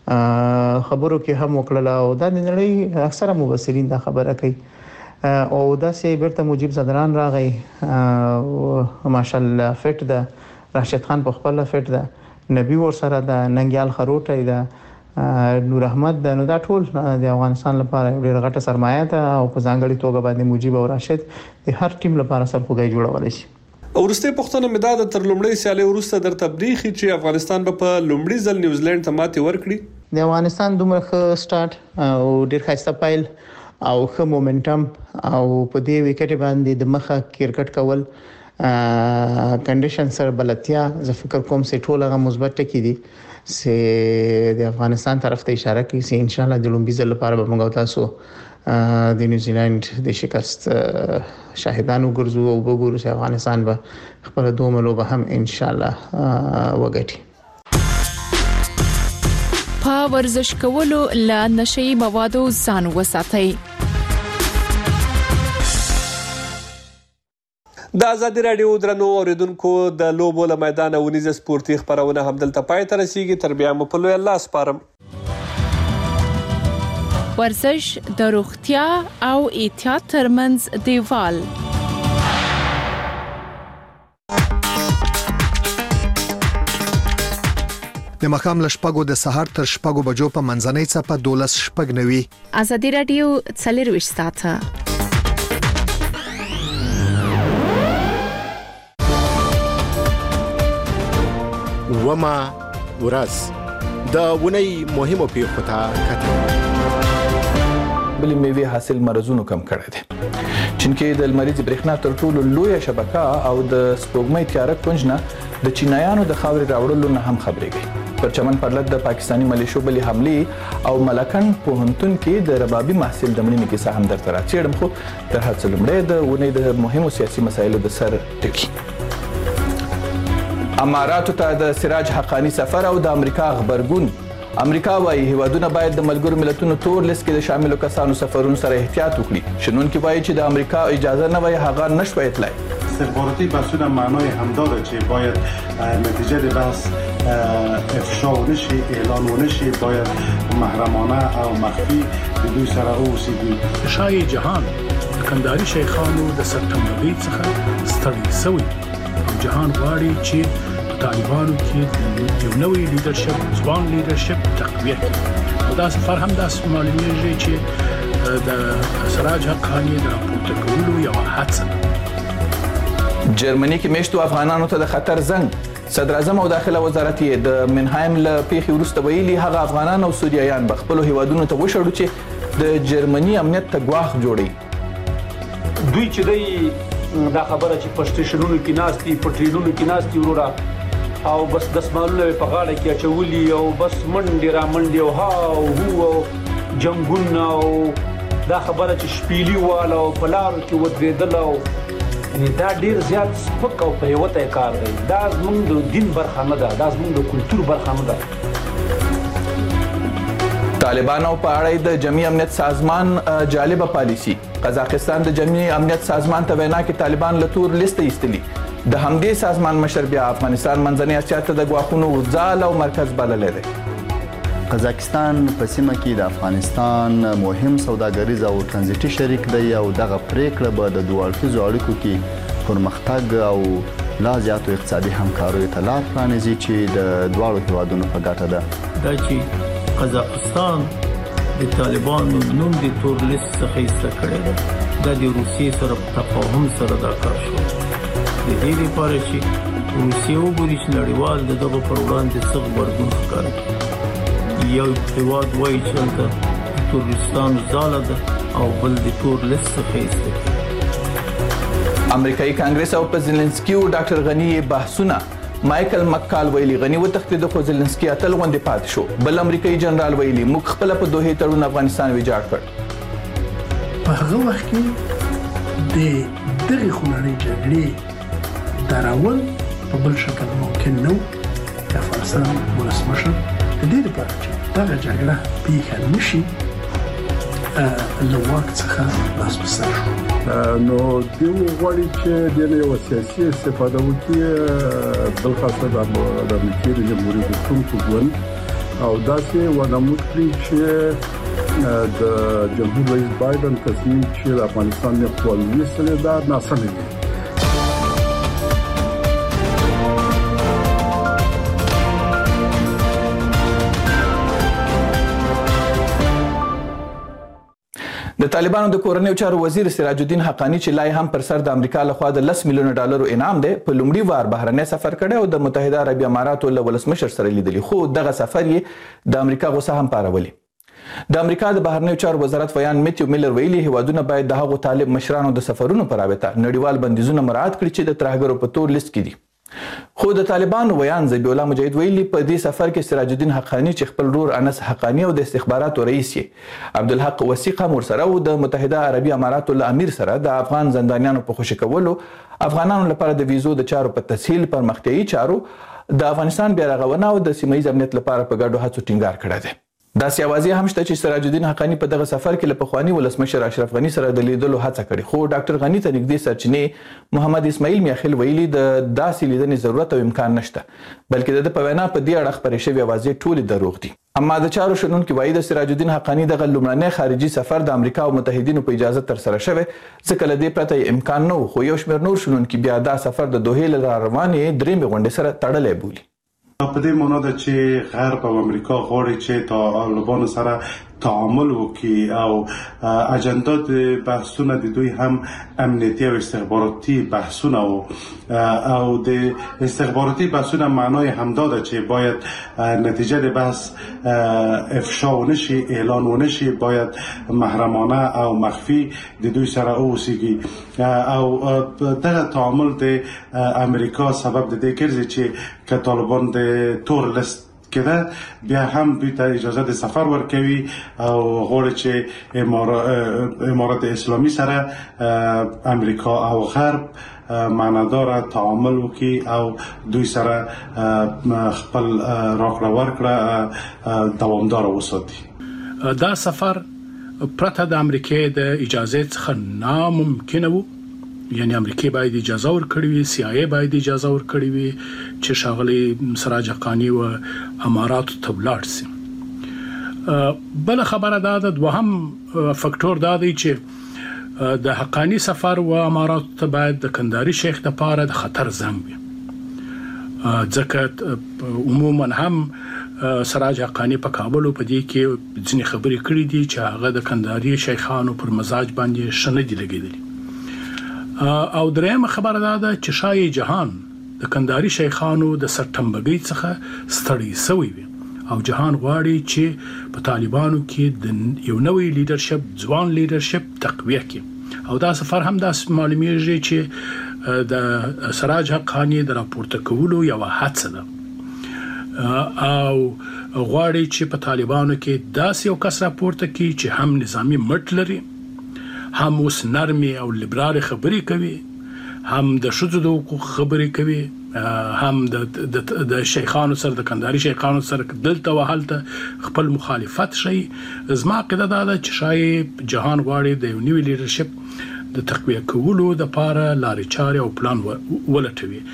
Speaker 10: خبرو کې هم وکړل او د نړۍ اکثره مبصرین دا خبره کوي او دا سه بیرته مجيب زدران راغی ماشاءالله فټ ده راشد خان په خپل فټ ده نبی ور سره ده ننګیال خروټی ده نور احمد د نو دا ټول د افغانستان لپاره ډېر غټه سرمایه ده او په ځانګړي توګه باندې مجيب او راشد د هر ټیم لپاره سرخوږی جوړول شي.
Speaker 4: ورسته پښتنه مداد تر لومړی سیالي ورسته در تبریخي چې افغانستان په لومړی ځل نیوزیلند ته ماتې ورکړي.
Speaker 10: د افغانستان دومره ښه سٹارټ او ډېر ښایسته پایل او ښه مومنټم او په دې وکټ باندې د مخه کرکټ کول کنډیشن سره بلتیا زه فکر کوم چې ټول هغه مثبت ټکي دي چې د افغانستان طرف ته اشاره کوي چې ان شاء الله د لومبي ځل لپاره به موږ تاسو د نیوزیلند د شکست شاهدانو ګرځو او وګورو چې افغانستان به خپل دوه لوبه هم ان شاء الله وګټي.
Speaker 3: په ورزش کولو لا نشي موادو ځان وساتئ.
Speaker 4: د ازادي رادیو درنو اوریدونکو د لوبو له میدان ونیز سپورتي خبرونه هم دلته پای ته رسیږي. تر بیا مو په لوی الله سپارم.
Speaker 3: ورزش د روغتیا او احتیاط ترمنځ دیوال.
Speaker 13: د مخام لشپګو د سحر تر شپګو بجو په منځنۍ صفه دولس شپګ نوي.
Speaker 3: ازادي رادیو څلرويش ساعته.
Speaker 11: وما ورځ د ونی مهمو پیښو ته کتل.
Speaker 14: بلې میوې حاصل مرزونو کم کړی دی. چین کې د لمریز برېښنا تر ټولو لویه شبکه او د سپوږمۍ تیاره کونجنه د چینایانو د خاورې راوړلو نه هم خبرېږي. پر چمن پرلط د پاکستانی ملیشو بلې حملې او ملکن پوهنتون کې د ربابي محصل د مړینې کیسه هم درته راڅېړم خو تر هر څه لومړی د ونې د مهمو سیاسي مسایلو د سر ټکي. اماراتو ته د سراج حقانی سفر او د امریکا خبرګون. امریکا وايي هیوادونه باید د ملګرو ملتونو تور لیست کې د شاملو کسانو سفرونو سره احتیاط وکړي. شنونکي وايي چې د امریکا اجازه نه وای هغه نشوي اطلاع.
Speaker 15: استخباراتي بحثونه معنای هم داره که باید نتیجه بحث افشا نشي اعلان نشي باید محرمانه او مخفی بدون سره اوسیږي.
Speaker 16: شای جهان کندهاري شیخانو د سپتمبر څخه ستړي شوی او جهان غواړي چې طالبانو کې یو نوې لیدرشپ ځوان لیدرشپ تقویه کړي. او دا سفر هم د معلومیږي چې د سراج حقانی د راپورته کولو یو هڅه.
Speaker 14: جرمني کې میشتو افغانانو ته د خطر زنګ. صدر اعظم او داخله وزارت یې د منهایم له پیښې وروسته ویلي هغه افغانان او سوریایان به خپل هیوادونو ته وشړو چې د جرمني امنیت ته ګواښ جوړي.
Speaker 17: دوی چې دی دا خبره چې په سټیشنونو کې ناستي په ټرینونو کې ناستي ورورا او بس دسمالونه په غاړه کې اچولي او بس منډي را منډي او ها او هو جنگونه او دا خبره چې شپېلی واله او پلار کې ودرېدل او دا ډیر زیات سپک او په یو ته کار دی. دا زموږ د دین برخه نه ده، دا زموږ د کلچر برخه نه ده.
Speaker 14: طالبانو په اړه د جمعي امنیت سازمان جالبه پالیسی. قزاقستان د جمعي امنیت سازمان ته وینا کې طالبان له تور لیست ایستلي. د همدې سازمان مشر بیا افغانستان منځنۍ اسیا ته د ګواښونو ځال او مرکز بللی دی.
Speaker 18: قزاقستان په سیمه کې د افغانستان مهم سوداګریز او ترانزیتي شریک دی او دغه پریکړه به د دوه اړخیزو اړیکو کې پرمختګ او لا زیاتو اقتصادي همکاریو ته لار پرانیزي چې د دواړو هیوادونو په ګټه ده.
Speaker 19: دا چې قزاقستان د طالبانو نوم د تور لیست څخه ایسته کړی دی دا د روسیې سره په تفاهم سره دا کار شو. د دې لپاره چې روسیې وګوري چې نړیوال د دغه پر وړاندې څه غبرګون ښکاره کړي. یو هیواد وایي چې هلته تورستان ځاله ده او بل د تور لیست څخه ایسته کړي.
Speaker 14: امریکایي کانګرس او په زلنسکي او ډاکټر غني بحثونه. مایکل مکال ویلي غني وتښتېد خو زلنسکي اتل غوندې پاتې شو. بل امریکایي جنرال ویلي موږ خپل په دوه تړون افغانستان ویجاړ کړ.
Speaker 16: په هغه وخت کې د دغه خونړۍ جګړې دراول په بل شکل ممکن نه و. د افغانستان ولسمشر د دې لپاره چې دغه جګړه پیښه نشي له واک څخه لاس په سر شو.
Speaker 20: نو دوی غواړي چې د یو سیاسي استفاده وکړي بلخاصه د امریکایي جمهوریت حکومت ژوند او داسې ونمود کړي چې د جمهور رئیس بایدن تصمیم چې د افغانستان د خپلواکۍ سره دا ناسم دی.
Speaker 14: د طالبانو د کورنیو چارو وزیر سراج الدین حقانی چې لای هم پر سر د امریکا لخوا د لس میلیونه ډالرو انعام دی په لومړي وار بهرنی سفر کړی او د متحده عربي اماراتو له ولسمشر سره لیدلی، خو دغه سفر یې د امریکا غوسه هم پارولي. د امریکا د بهرنیو چارو وزارت ویان میتیو میلر ویلي هیوادونه باید د هغو طالب مشرانو د سفرونو په رابطه نړیوال بندیزونه مراعات کړي چې د ترهګرو په تور لیست کې دي. خو د طالبانو ویان ذبیح الله مجاهد ویلي په دې سفر کې سراج الدین حقانی چې خپل رور انس حقانی او د استخباراتو رئیس یې عبدالحق وثیق هم ورسره او د متحده عربي اماراتو له امیر سره د افغان زندانیانو په خوشي کولو، افغانانو لپاره د ویزو د چارو په تسهیل، پرمختیایي چارو، د افغانستان بیا رغونه او د سیمه ییز امنیت لپاره په ګډو هڅو ټینګار کړی دی. داسې اوازې هم شته چې سراج الدین حقانی په دغه سفر کې له پخواني ولسمشر اشرف غني سره د لیدلو هڅه کړې، خو ډاکټر غني ته نږدې سرچینې محمد اسماعیل میاخیل ویلي د داسې لیدنې ضرورت او امکان نشته، بلکې د ده په وینا په دې اړه خپرې شوې اوازې ټولې دروغ دي. اما د چارو شنونکي وایي د سراج الدین حقانی دغه لومړنی خارجي سفر د امریکا او متحدینو په اجازه ترسره شوی، ځکه له دې پرته امکان نه و، خو یو شمېر نور شنونکي بیا دا سفر د دوحې له راروانې درېیمې غونډې سره تړلی بولي.
Speaker 15: په دې معنا ده چې غرب او امریکا غواړي چې طالبانو سره تعامل وکړي او اجندا د بحثونه د دوی هم امنیتي او استخباراتي بحثونه او د استخباراتي بحثونه معنای همدا ده چې باید نتیجه د بحث افشا ونشي، اعلان ونشي، باید محرمانه او مخفی د دوی سره اوسیږي او دغه تعامل د امریکا سبب د دې ګرځي چې که طالبان د تور لیست کده بیا هم دوی ته اجازه د سفر ورکوي او غواړي چې امارات اسلامی سره امریکا او غرب معنادار تعامل وکړي او دوی سره خپل راکړه ورکړه دوامدار وساتي.
Speaker 16: دا سفر پرته د امریکای د اجازه څخه ناممکن وو، یعنی امریکای باید اجازه ورکړي وي، سی آی ای باید اجازه ورکړي وي چې ښاغلي سراج حقانی و اماراتو ته ولاړ سي. بل خبره دا ده، دوهم فکټور دا دی چې د حقانی سفر و اماراتو ته باید د کندهاري شیخ لپاره د خطر زنګ وي، ځکه عموما هم سراج حقانی په کابل په دې کې ځینې خبرې کړې دي چې هغه د کندهاري شیخانو پر مزاج باندې ښه نه دي لګېدلي. او درېمه خبره دا ده چې شای جهان د کندهاري شیخانو د سرټمبګۍ څخه ستړی شوی وي او جهان غواړي چې په طالبانو کې د یو نوې لیډرشپ، ځوان لیډرشپ تقویه کړي او دا سفر هم داسې معلومیږي چې د سراج حقانی د راپورته کولو یوه هڅه ده او غواړي چې په طالبانو کې داسې یو کس راپورته کړي چې هم نظامی مټ لري، هم اوس نرمي او لیبرال خبرې کوي، هم د ښځو د حقوقو خبرې کوي، هم د شیخانو سره د کندهاري شیخانو سره دلته و هلته خپل مخالفت شي. زما عقیده دا ده چې شاید جهان غواړي د یو نوي لیډرشپ د تقویه کولو دپاره لارې چارې او پلان ولټوي.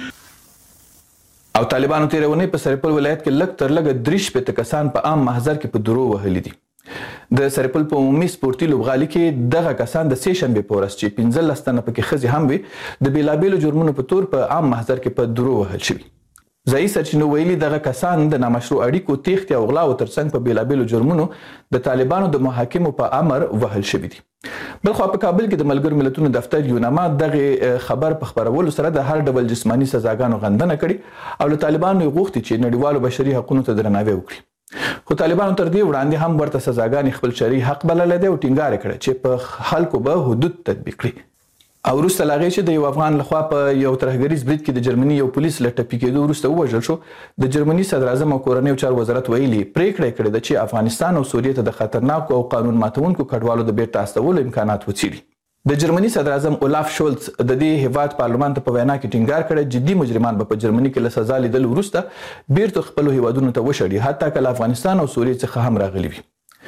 Speaker 14: او طالبانو تېره اونۍ په سرپل ولایت کې لږ تر لږه درې شپېته کسان په عام محضر کې په درو وهلي دي. د سرپل په عمومي سپورتي لوبغالي کې دغه کسان د سې شنبې په ورځ چې پنځلس تنه پکې ښځې هم وي د بېلابېلو جرمونو په تور په عام محضر کې په درو وهل شوي. ځایي سرچینو ویلي دغه کسان د نامشروع اړیکو، تیښتې او غلاو ترڅنګ په بېلابېلو جرمونو د طالبانو د محاکمو په امر وهل شوي دي. بلخوا په کابل کې د ملګرو ملتونو دفتر یوناما دغه خبر په خپرولو سره د هر ډول جسماني سزاګانو غندنه کړې او له طالبانو یې غوښتي چې نړیوالو بشري حقونو ته درناوی وکړي. خو طالبانو تر دې وړاندې هم ورته سزاګانې خپل شرعي حق بللی دی او ټینګار یې کړی چې په خلکو به حدود تطبیق کړي. او وروسته له هغې چې د یو افغان لخوا په یو ترهګریز برید کې د جرمني یو پولیس له ټپي کېدو وروسته ووژل شو، د جرمني صدراعظم او کورنیو چارو وزارت ویلي پریکړه یې کړې ده چې افغانستان او سوریې ته د خطرناکو او قانون ماتونکو کډوالو د بیرته استولو امکانات وڅېړي. د جرمني صدراعظم اولاف شولز د دې هیواد پارلمان ته په وینا کې ټینګار کړی جدي مجرمان به په جرمني کې له سزا لیدلو وروسته بیرته خپلو هیوادونو ته وشړي، حتی که له افغانستان او سوریې څخه هم راغلي وي.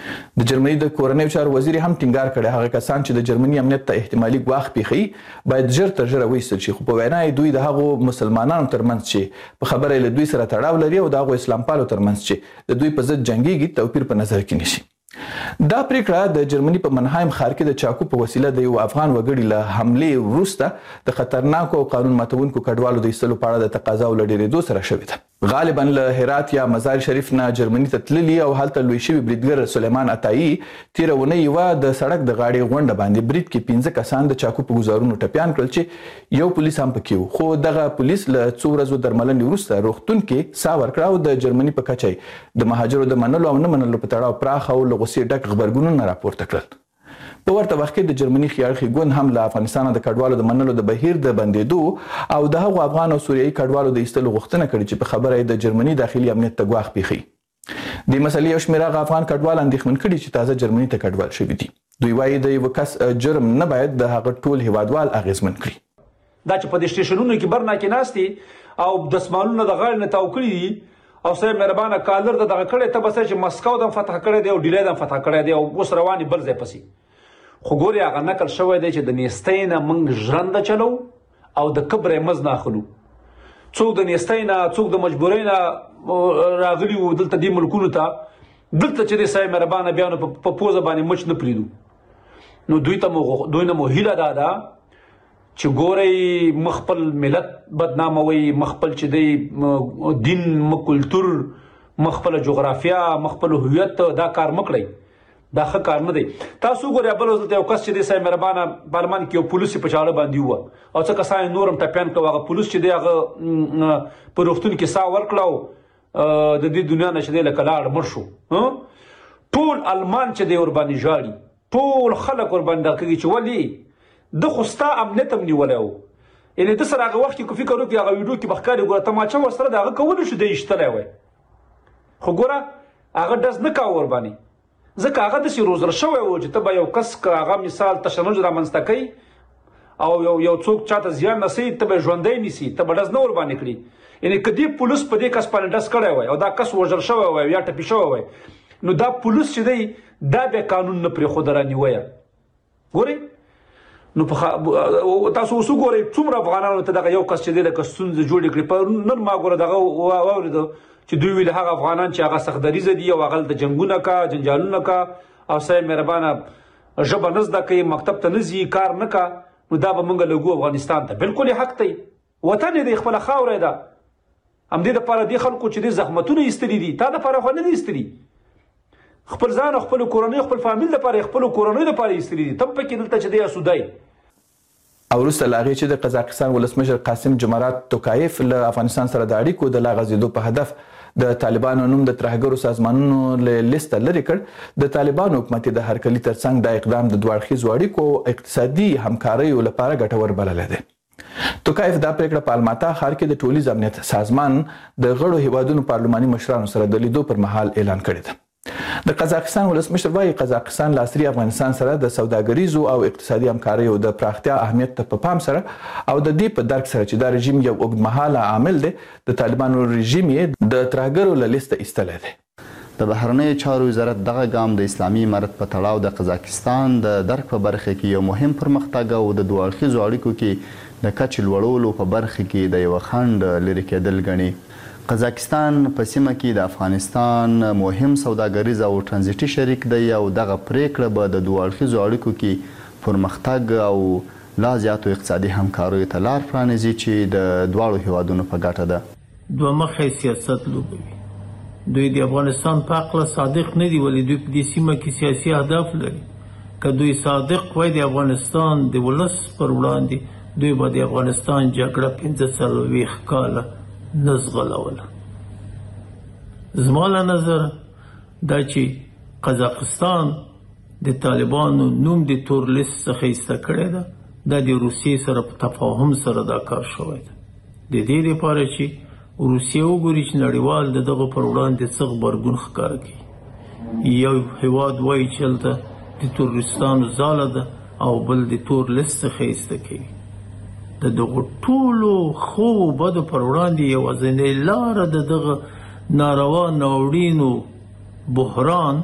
Speaker 14: د جرمني د کورنیو چارو وزیر هم ټینګار کړی هغه کسان چې د جرمني امنیت ته احتمالي ګواښ پیښوي باید ژر تر ژره وایستل شي، خو په وینا یې دوی د هغو مسلمانانو ترمنځ چې په خبره یې له دوی سره تړاو لري او د هغو اسلام پالو ترمنځ چې د دوی په ضد جنګیږي توپیر په نظر کې نیسي. دا پریکړه د جرمني په منهایم ښار کې د چاقو په وسیله د یو افغان وګړي له حملې وروسته د خطرناکو او قانون ماتونکو کډوالو د ایستلو په اړه د تقاضاو له ډېرېدو سره شوې ده. غالبا له هرات یا مزار شریف نه جرمني ته تللي او هلته لوی شوي بریدګر سلیمان عطایي تېره اونۍ یوه د سړک د غاړې غونډه باندې برید کې پنځه کسان د چاقو په ګوزارونو ټپیان کړل چې یو پولیس هم پکې و، خو دغه پولیس له څو ورځو درملنې وروسته روغتون کې ساه ورکړه او د جرمني په کچه د مهاجرو د منلو او نه منلو په تړاو پراخ او له غوسې ډک غبرګونونه راپورته کړل. په ورته وخت کې د جرمني خیاړخي ګوند هم له افغانستانه د کډوالو د منلو د بهیر د بندېدو او د هغو افغان او سوریایي کډوالو د ایستلو غوښتنه کړې چې په خبره یې د جرمني داخلي امنیت ته ګواښ پیښوي. د مسلې یو شمېر هغه افغان کډوال اندېښمن کړي چې تازه جرمني ته کډوال شوي دي. دوی وایي د یوه کس جرم نه باید د هغه ټول هیوادوال اغېزمن کړي.
Speaker 17: دا چې په دې سټیشنونو کې برنا کې ناستي او دسمالونه د غاړې نه تاو کړي دي او صاحب مهربانه کالر د دغه کړی ته بس چې مسکو د فتح کړی دی او ډیلی د فتح کړی دی او اوس رواني بل ځای پسې. خو ګورې هغه نقل شوی دی چې د نیستۍ نه موږ ژرنده چلو او د کبر یې مز نه اخلو. څوک د نیستۍ نه څوک د مجبورۍ نه راغلي وو دلته دې ملکونو ته، دلته چې دی صاحب مهربانه بیا نو په پوزه باندې مچ نه پرېږدو. نو دوی ته مو دوی نه مو هیله دا ده چې ګورئ مخ خپل ملت بدناموئ، مخ خپل چې دی دین مخ کلتور مخ خپله جغرافیه مخ خپل هویت دا کار مه کړئ، دا ښه کار نه دی. تاسو وګورئ بل ورځ دلته یو کس چې دی صاحب مهربانه پارلمان کې یو پولیس په چاړه باندې ووه او څه کسان یې نور هم ټپیان کړه. هغه پولیس چې دی هغه په روغتون کې ساه ورکړه او د دې دنیا نه چې دی لکه لاړ مړ شو. ټول المان چې دی ورباندې ژاړي، ټول خلک ورباندې دغه کوي چې ولې ده خو ستا امنیت هم نیولی و. یعنې ده سره هغه وخت کې که فکر وکړي هغه ویډیو کې به ښکاري ګوره تماچه ورسره د هغه کولی شو دی ایشتلی وی، خو ګوره هغه ډز نه کوه ورباندې ځکه هغه داسې روزل شوی و چې ته به یو کس که هغه مثال تشنج رامنځته کوي او یو یو څوک چاته زیان رسوي ته به یې ژوندی نیسي، ته به ډز نه ورباندې کړي. یعنې که دې پولیس په دې کس باندې ډز کړی وی او دا کس وژل شوی وی یا ټپي شوی وی نو دا پولیس چې دی دا بیا قانون نه پرېښوده رانیویه. ګورئ نو تاسو اوس وګورئ څومره افغانانو ته دغه یو کس چې دی لکه ستونزې جوړې کړي. په نن ما ګوره دغه واورېده چې دوی ویل هغه افغانان چې هغه سختدریزه دي او هغه هلته جنګونه کا جنجالونه کا او صاحب مهربانه ژبه نه زده کوي مکتب ته نه ځي کار نه کا، نو دا به موږ لګو افغانستان ته. بالکل حق دی، وطن یې دی، خپله خاوره ده. همدې دپاره دې خلکو چې دې زحمتونه ایستلي دي تا دپاره خو نه دي ایستلي، خپل ځان او خپلو کورنیو خپل فامیل دپاره خپلو کورنیو دپاره ایستلي دي. ته هم پکې دلته چې دی اسودی.
Speaker 14: او وروسته له هغې چې د قزاقستان ولسمشر قاسم جمرات توکایف له افغانستان سره د اړیکو د لا غځېدو په هدف د طالبانو نوم د ترهګرو سازمانونو له لیسته لرې کړ، د طالبانو حکومت د هرکلي ترڅنګ دا اقدام د دوه اړخیزو اړیکو او اقتصادي همکاریو لپاره ګټور بللی دی. توکایف دا پریکړه په الماتا ښار کې د ټولیز امنیت سازمان د غړو هیوادونو پارلماني مشرانو سره د لیدو پر مهال اعلان کړې ده. د قزاقستان ولسمشر وایي قزاقستان له عصري افغانستان سره د سوداګریزو او اقتصادي همکاریو د پراختیا اهمیت ته په پام سره او د دې په درک سره چې دا رژیم یو اوږدمهاله عامل دی، د طالبانو رژیم یې د ترهګرو له لیسته ایستلی دی.
Speaker 18: د بهرنیو چارو وزارت دغه ګام د اسلامي امارت په تړاو د قزاقستان د درک په برخه کې یو مهم پرمختګ او د دوه اړخیزو اړیکو کې د کچې لوړولو په برخه کې د یوه خنډ لرې کېدل ګڼي. قزاقستان په سیمه کې د افغانستان مهم سوداګریز او ترانزیټي شریک دی او دغه پریکړه به د دوه اړخیزو اړیکو کې پرمختګ او لا زیاتو اقتصادي همکاریو ته لار پرانیزي چې د دواړو هیوادونو په ګټه ده.
Speaker 19: دوه مخی سیاست لوبوي. دوی د افغانستان په هکله صادق نه دي، ولې دوی په دې سیمه کې سیاسي اهداف لري. که دوی صادق وای د افغانستان د ولس پر وړاندې دوی به د افغانستان جګړه پنځه څلوېښت کاله نه زغلوله. زما له نظره دا چې قزاقستان د طالبانو نوم د تور لیست څخه ایسته کړی ده، دا د روسیې سره په تفاهم سره دا کار شوی ده. د دې لپاره چې روسیه وګوري چې نړیوال د دغه پر وړاندې څه غبرګون ښکاره کوي. یو هیواد وایي چې هلته د تورستانو ځاله ده او بل د تور لیست څخه ایسته کوي. د دغو ټولو ښو بدو پر وړاندې یوازینۍ لاره د دغه ناروا ناورینو بحران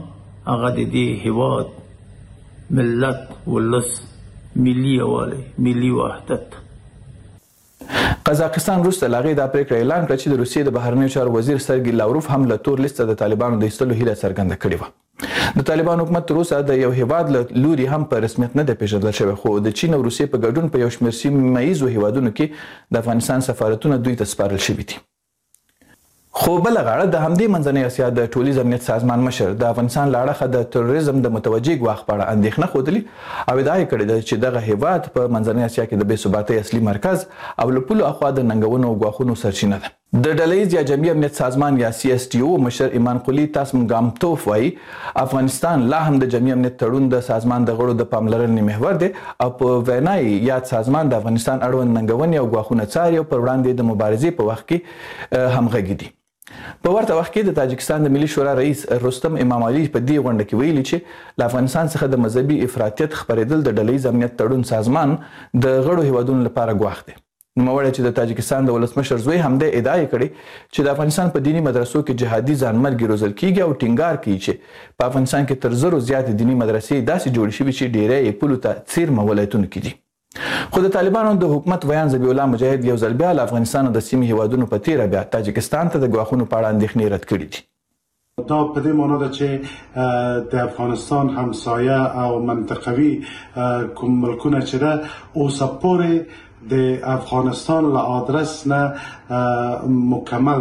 Speaker 19: هغه د دې هیواد ملت ولس ملي یووالی ملي وحدت.
Speaker 14: قزاقستان وروسته له هغې دا پریکړه اعلان کړه چې د روسیې د بهرنیو چارو وزیر سرګي لاوروف هم له تور لیسته د طالبانو د ایستلو هیله څرګنده کړې وه. د طالبان حکومت تر اوسه د یو هیواد له لوري هم په رسمیت نه دی پیژندل شوی، خو د چین او روسیې په ګډون په یو شمېر سیمه ییزو هیوادونو کې د افغانستان سفارتونه دوی ته سپارل شوي دي. خو بله غاړه د همدې منځنۍ اسیا د ټولیز امنیت سازمان مشر د افغانستان له اړخه د تروریزم د متوجه ګواښ په اړه اندېښنه ښودلې او ادعا یې کړې ده چې دغه هیواد په منځنۍ اسیا کې د بې ثباتۍ اصلي مرکز او له پولو اخوا د ننګونو او ګواښونو سرچینه ده. د ډلهییز یا جمعي امنیت سازمان یا سی اس ټي او مشر ایمان قلي تاسم ګامتوف وایي افغانستان لا هم د جمعي امنیت تړون د سازمان د غړو د پاملرنې محور دی او په وینا یې یاد سازمان د افغانستان اړوند ننګونې او ګواښونه څاري او پر وړاندې د مبارزې په وخت کې همغږي دي. په ورته وخت کې د تاجکستان د ملي شورا رئیس رستم امام علي په دې غونډه کې ویلي چې له افغانستان څخه د مذهبي افراطیت خپرېدل د ډلهییز امنیت تړون سازمان د غړو هیوادونو لپاره ګواښ دی. نوموړی چې د تاجکستان د ولسمشر زوی همدې ادعا یې کړې چې د افغانستان په دیني مدرسو کې جهادي ځانمرګي روزل کیږي او ټینګار کوي چې په افغانستان کې تر زرو زیاتې دیني مدرسې داسې جوړې شوي چې ډیری یې پولو ته څیرمه ولایتونو کې دي. خو د طالبانو د حکومت ویان ذبیح الله مجاهد یو ځل بیا له افغانستان او د سیمې هیوادونو په تیره بیا تاجکستان ته د ګواښونو په اړه اندېښنې رد کړي دي.
Speaker 15: دا په دې معنی ده چې د افغانستان همسایه او منطقوي کوم ملکونه چې ده اوسه پورې د افغانستان له آدرس نه مکمل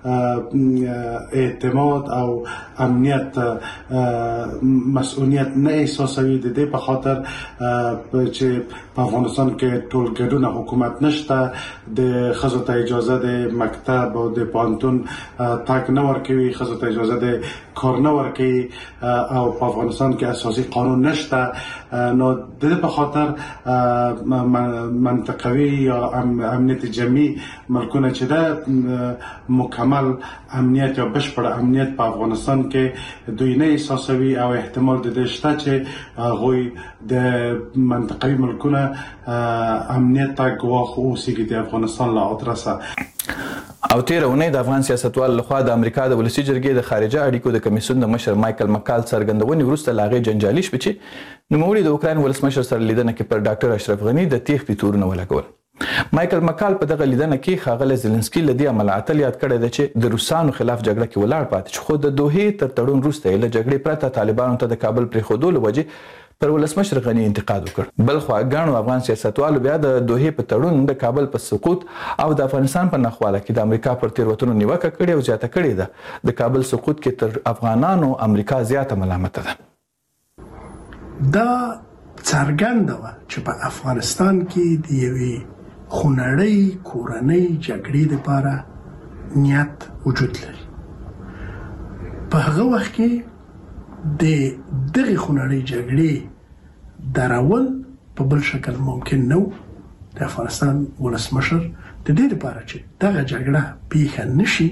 Speaker 15: اعتماد او امنیت مسئولیت نه احساسوي. د دې په خاطر چې په افغانستان کې ټول ګډون حکومت نشته، د ښځو ته اجازه د مکتب او د پوهنتون تګ نه ورکوي، ښځو ته اجازه د کار نه ورکوي او په افغانستان کې اساسي قانون نشته. نو د دې په خاطر منطقوي یا امنیت جمعي ملکونه چې ده مکمل امنیت یا بشپړ امنیت په افغانستان کې دوی نه احساسوي او احتمال د دې شته چې هغوی د منطقوي ملکونه امنیت ته ګواښ اوسېږي د افغانستان له ادرسه.
Speaker 14: او تیره اونۍ د افغان سیاستوالو لخوا د امریکا د ولسي جرګې د خارجه اړیکو د کمیسیون د مشر مایکل مکال څرګندونې وروسته له هغې جنجالي شوې چې نوموړي د اوکراین ولسمشر سره لیدنه کې پر ډاکټر اشرف غني د تیښتې تورونه ولګول. مایکل مکال په دغه لیدنه کې ښاغلی زلنسکي له دې امله اتل یاد کړی دی چې د روسانو خلاف جګړه کې ولاړ پاتې شو، خو د دوحې تر تړون وروسته یې له جګړې پرته طالبانو ته د کابل پرېښودو له وجې پر ولسمشر غني انتقاد وکړ. بل خوا ګڼو افغان سیاستوالو بیا د دوحې په تړون د کابل په سقوط او د افغانستان په ناخواله کې د امریکا پر تېروتنو نیوکه کړې او زیاته کړې ده. د کابل سقوط کې تر افغانانو امریکا زیاته ملامته ده.
Speaker 21: دا څرګنده وه چې په افغانستان کې د یوې خونړۍ کورنۍ جګړې لپاره نیت وجود لري. په هغه وخت کې د دغې خونړۍ جګړې درول په بل شکل ممکن نه و. د افغانستان ولسمشر د دې لپاره چې دغه جګړه پیښه نشي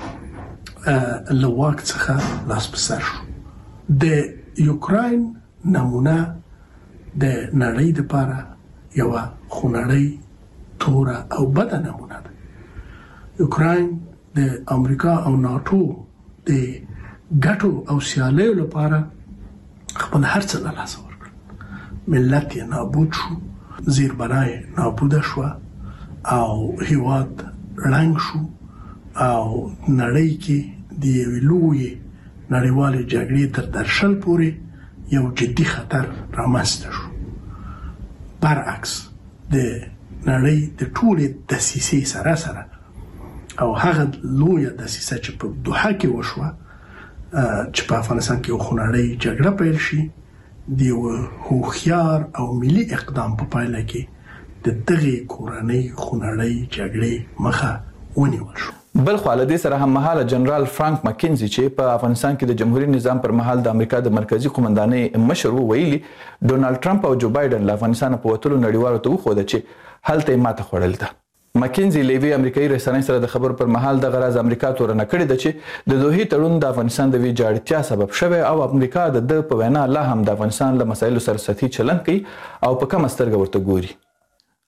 Speaker 21: له واک څخه لاس په سر شو. د یوکراین نمونه د نړۍ لپاره یوه خونړۍ توره او بده نمونه ده. یوکراین د امریکا او ناتو د ګټو او سیالیو لپاره خپل هر څه له لاسه ورکړل. ملت یې نابود شو، زیربنا یې نابوده شوه او هیواد ړنګ شو او نړۍ کې د یوې لویې نړیوالې جګړې تر درشل پورې یو جدي خطر رامنځته شو. برعکس د نړۍ د ټولې دسیسې سره سره او هغه لویه دسیسه چې په دوحه کې وشوه چې په افغانستان کې یو خونړۍ جګړه پیل شي، د یو هوښیار او ملي اقدام په پایله کې د دغې کورنۍ خونړۍ جګړې مخه ونیول شو.
Speaker 14: بل خو له دې سره هم مهاله جنرال فرانک مکینزي چې په افغانستان کې د جمهوریت نظام پر مهال د امریکا د مرکزی قومندانۍ مشر و ویلي ډونالد ټرمپ او جو بایدن له افغانستان په وتلو نړیوالو ته وښوده چې هلته یې ماته خوړلې ده. مکینزي له یوې امریکایي رسنۍ سره د خبرو پر مهال دغه راز امریکا تورنه کړې ده چې د دوحې تړون د افغانستان د ویجاړتیا سبب شوی او امریکا د ده په وینا لا هم د افغانستان له مسایلو سره سطحي چلند کوي او په کمه سترګه ورته ګوري.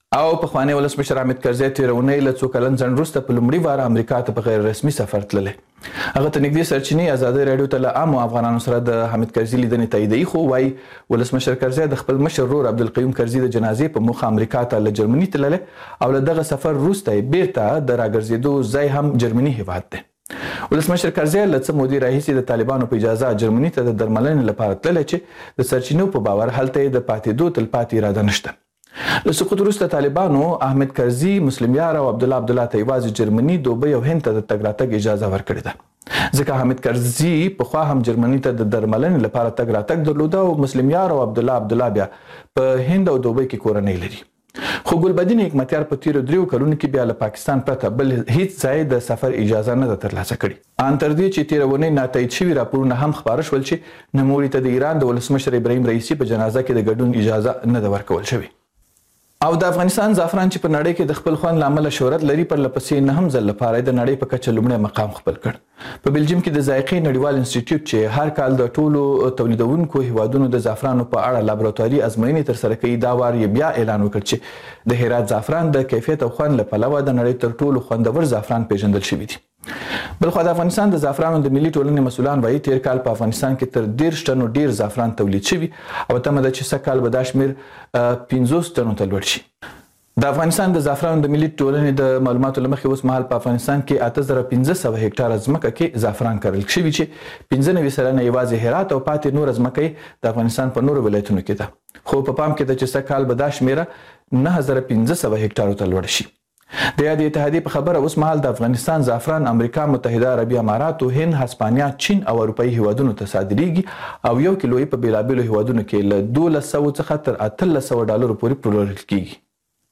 Speaker 14: او پخوانی ولسمشر حامد کرزي تېره اونۍ له څو کلن ځنډ وروسته په لومړي وار امریکا ته په غیر رسمي سفر تللی. هغه ته نږدې سرچینې ازادۍ راډیو ته له عامو افغانانو سره د حامد کرزي لیدنې تاییدوي، خو وایي ولسمشر کرزي د خپل مشر ورور عبدالقیوم کرزي د جنازې په موخه امریکا ته له جرمني تللی او له دغه سفر وروسته یې بیرته د راګرځېدو ځای هم جرمني هیواد دی. ولسمشر کرزي له څه مودې راهیسې د طالبانو په اجازه جرمني ته د درملنې لپاره تللی چې د سرچینو په باور هلته یې د پاتېدو تلپاتې اراده نشته. له سقوط وروسته طالبانو احمد کرزي، مسلم یار او عبدالله عبدالله ته یوازې جرمني، دوبۍ او هند ته د تګ راتګ اجازه ورکړې ده، ځکه حامد کرزي پخوا هم جرمني ته د درملنې لپاره تګ راتګ درلوده او مسلم یار او عبدالله عبدالله بیا په هند او دوبۍ کې کورنۍ لري. خو ګلبدین حکمتیار په تیرو دریو کلونو کې بیا له پاکستان پرته بل هیڅ ځای د سفر اجازه نه ده ترلاسه کړې، ان تر دې چې تیره اونۍ ناتایید شوي راپورونه هم خپاره شول چې نوموړي ته د ایران د ولسمشر ابراهیم رئیسي په جنازه کې د ګډون اجازه نه ده ورکول شوې. او د افغانستان زعفران چې په نړۍ کې د خپل خوند له امله شهرت لري، پرله پسې نهم ځل لپاره د نړۍ په کچه لومړی مقام خپل کړ. په بلجیم کې د ذایقې نړیوال انسټیټیوټ چې هر کال د ټولو تولیدونکو هیوادونو د زعفرانو په اړه لابراتواري ازموینې ترسره کوي، دا وار یې بیا اعلان وکړ چې د هرات زعفران د کیفیت او خوند له پلوه د نړۍ تر ټولو خوندور زعفران پیژندل شوي دي. بلخوا د افغانستان د زعفرانو د ملي ټولنې مسؤلان وایي تیر کال په افغانستان کې تر دېرش ټنو ډیر زعفران تولید شوي او تمه ده چې سږ کال به دا شمېر پنځوس ټنو ته لوړ شي. د افغانستان د زعفرانو د ملي ټولنې د معلوماتو له مخې اوس مهال په افغانستان کې اته زره پنځه سوه هکټاره ځمکه کې زعفران کرل شوي چې پنځه نوي سلنه یوازې هرات او پاتې نوره ځمکه یې د افغانستان په نورو ولایتونو کې ده، خو په پام کې ده چې سږ کال به دا شمېره نهه زره پنځه سوه هکټارو ته لوړه شي. د یادې اتحادیې په خبره اوس مهال د افغانستان زعفران امریکا متحده عربي اماراتو، هند، هسپانیا، چین او اروپایي هیوادونو ته صادریږي او یو کیلو یې په بېلابېلو هیوادونو کې له دولس سوو څخه تر اتلس سوه ډالرو پورې پلورل کیږي.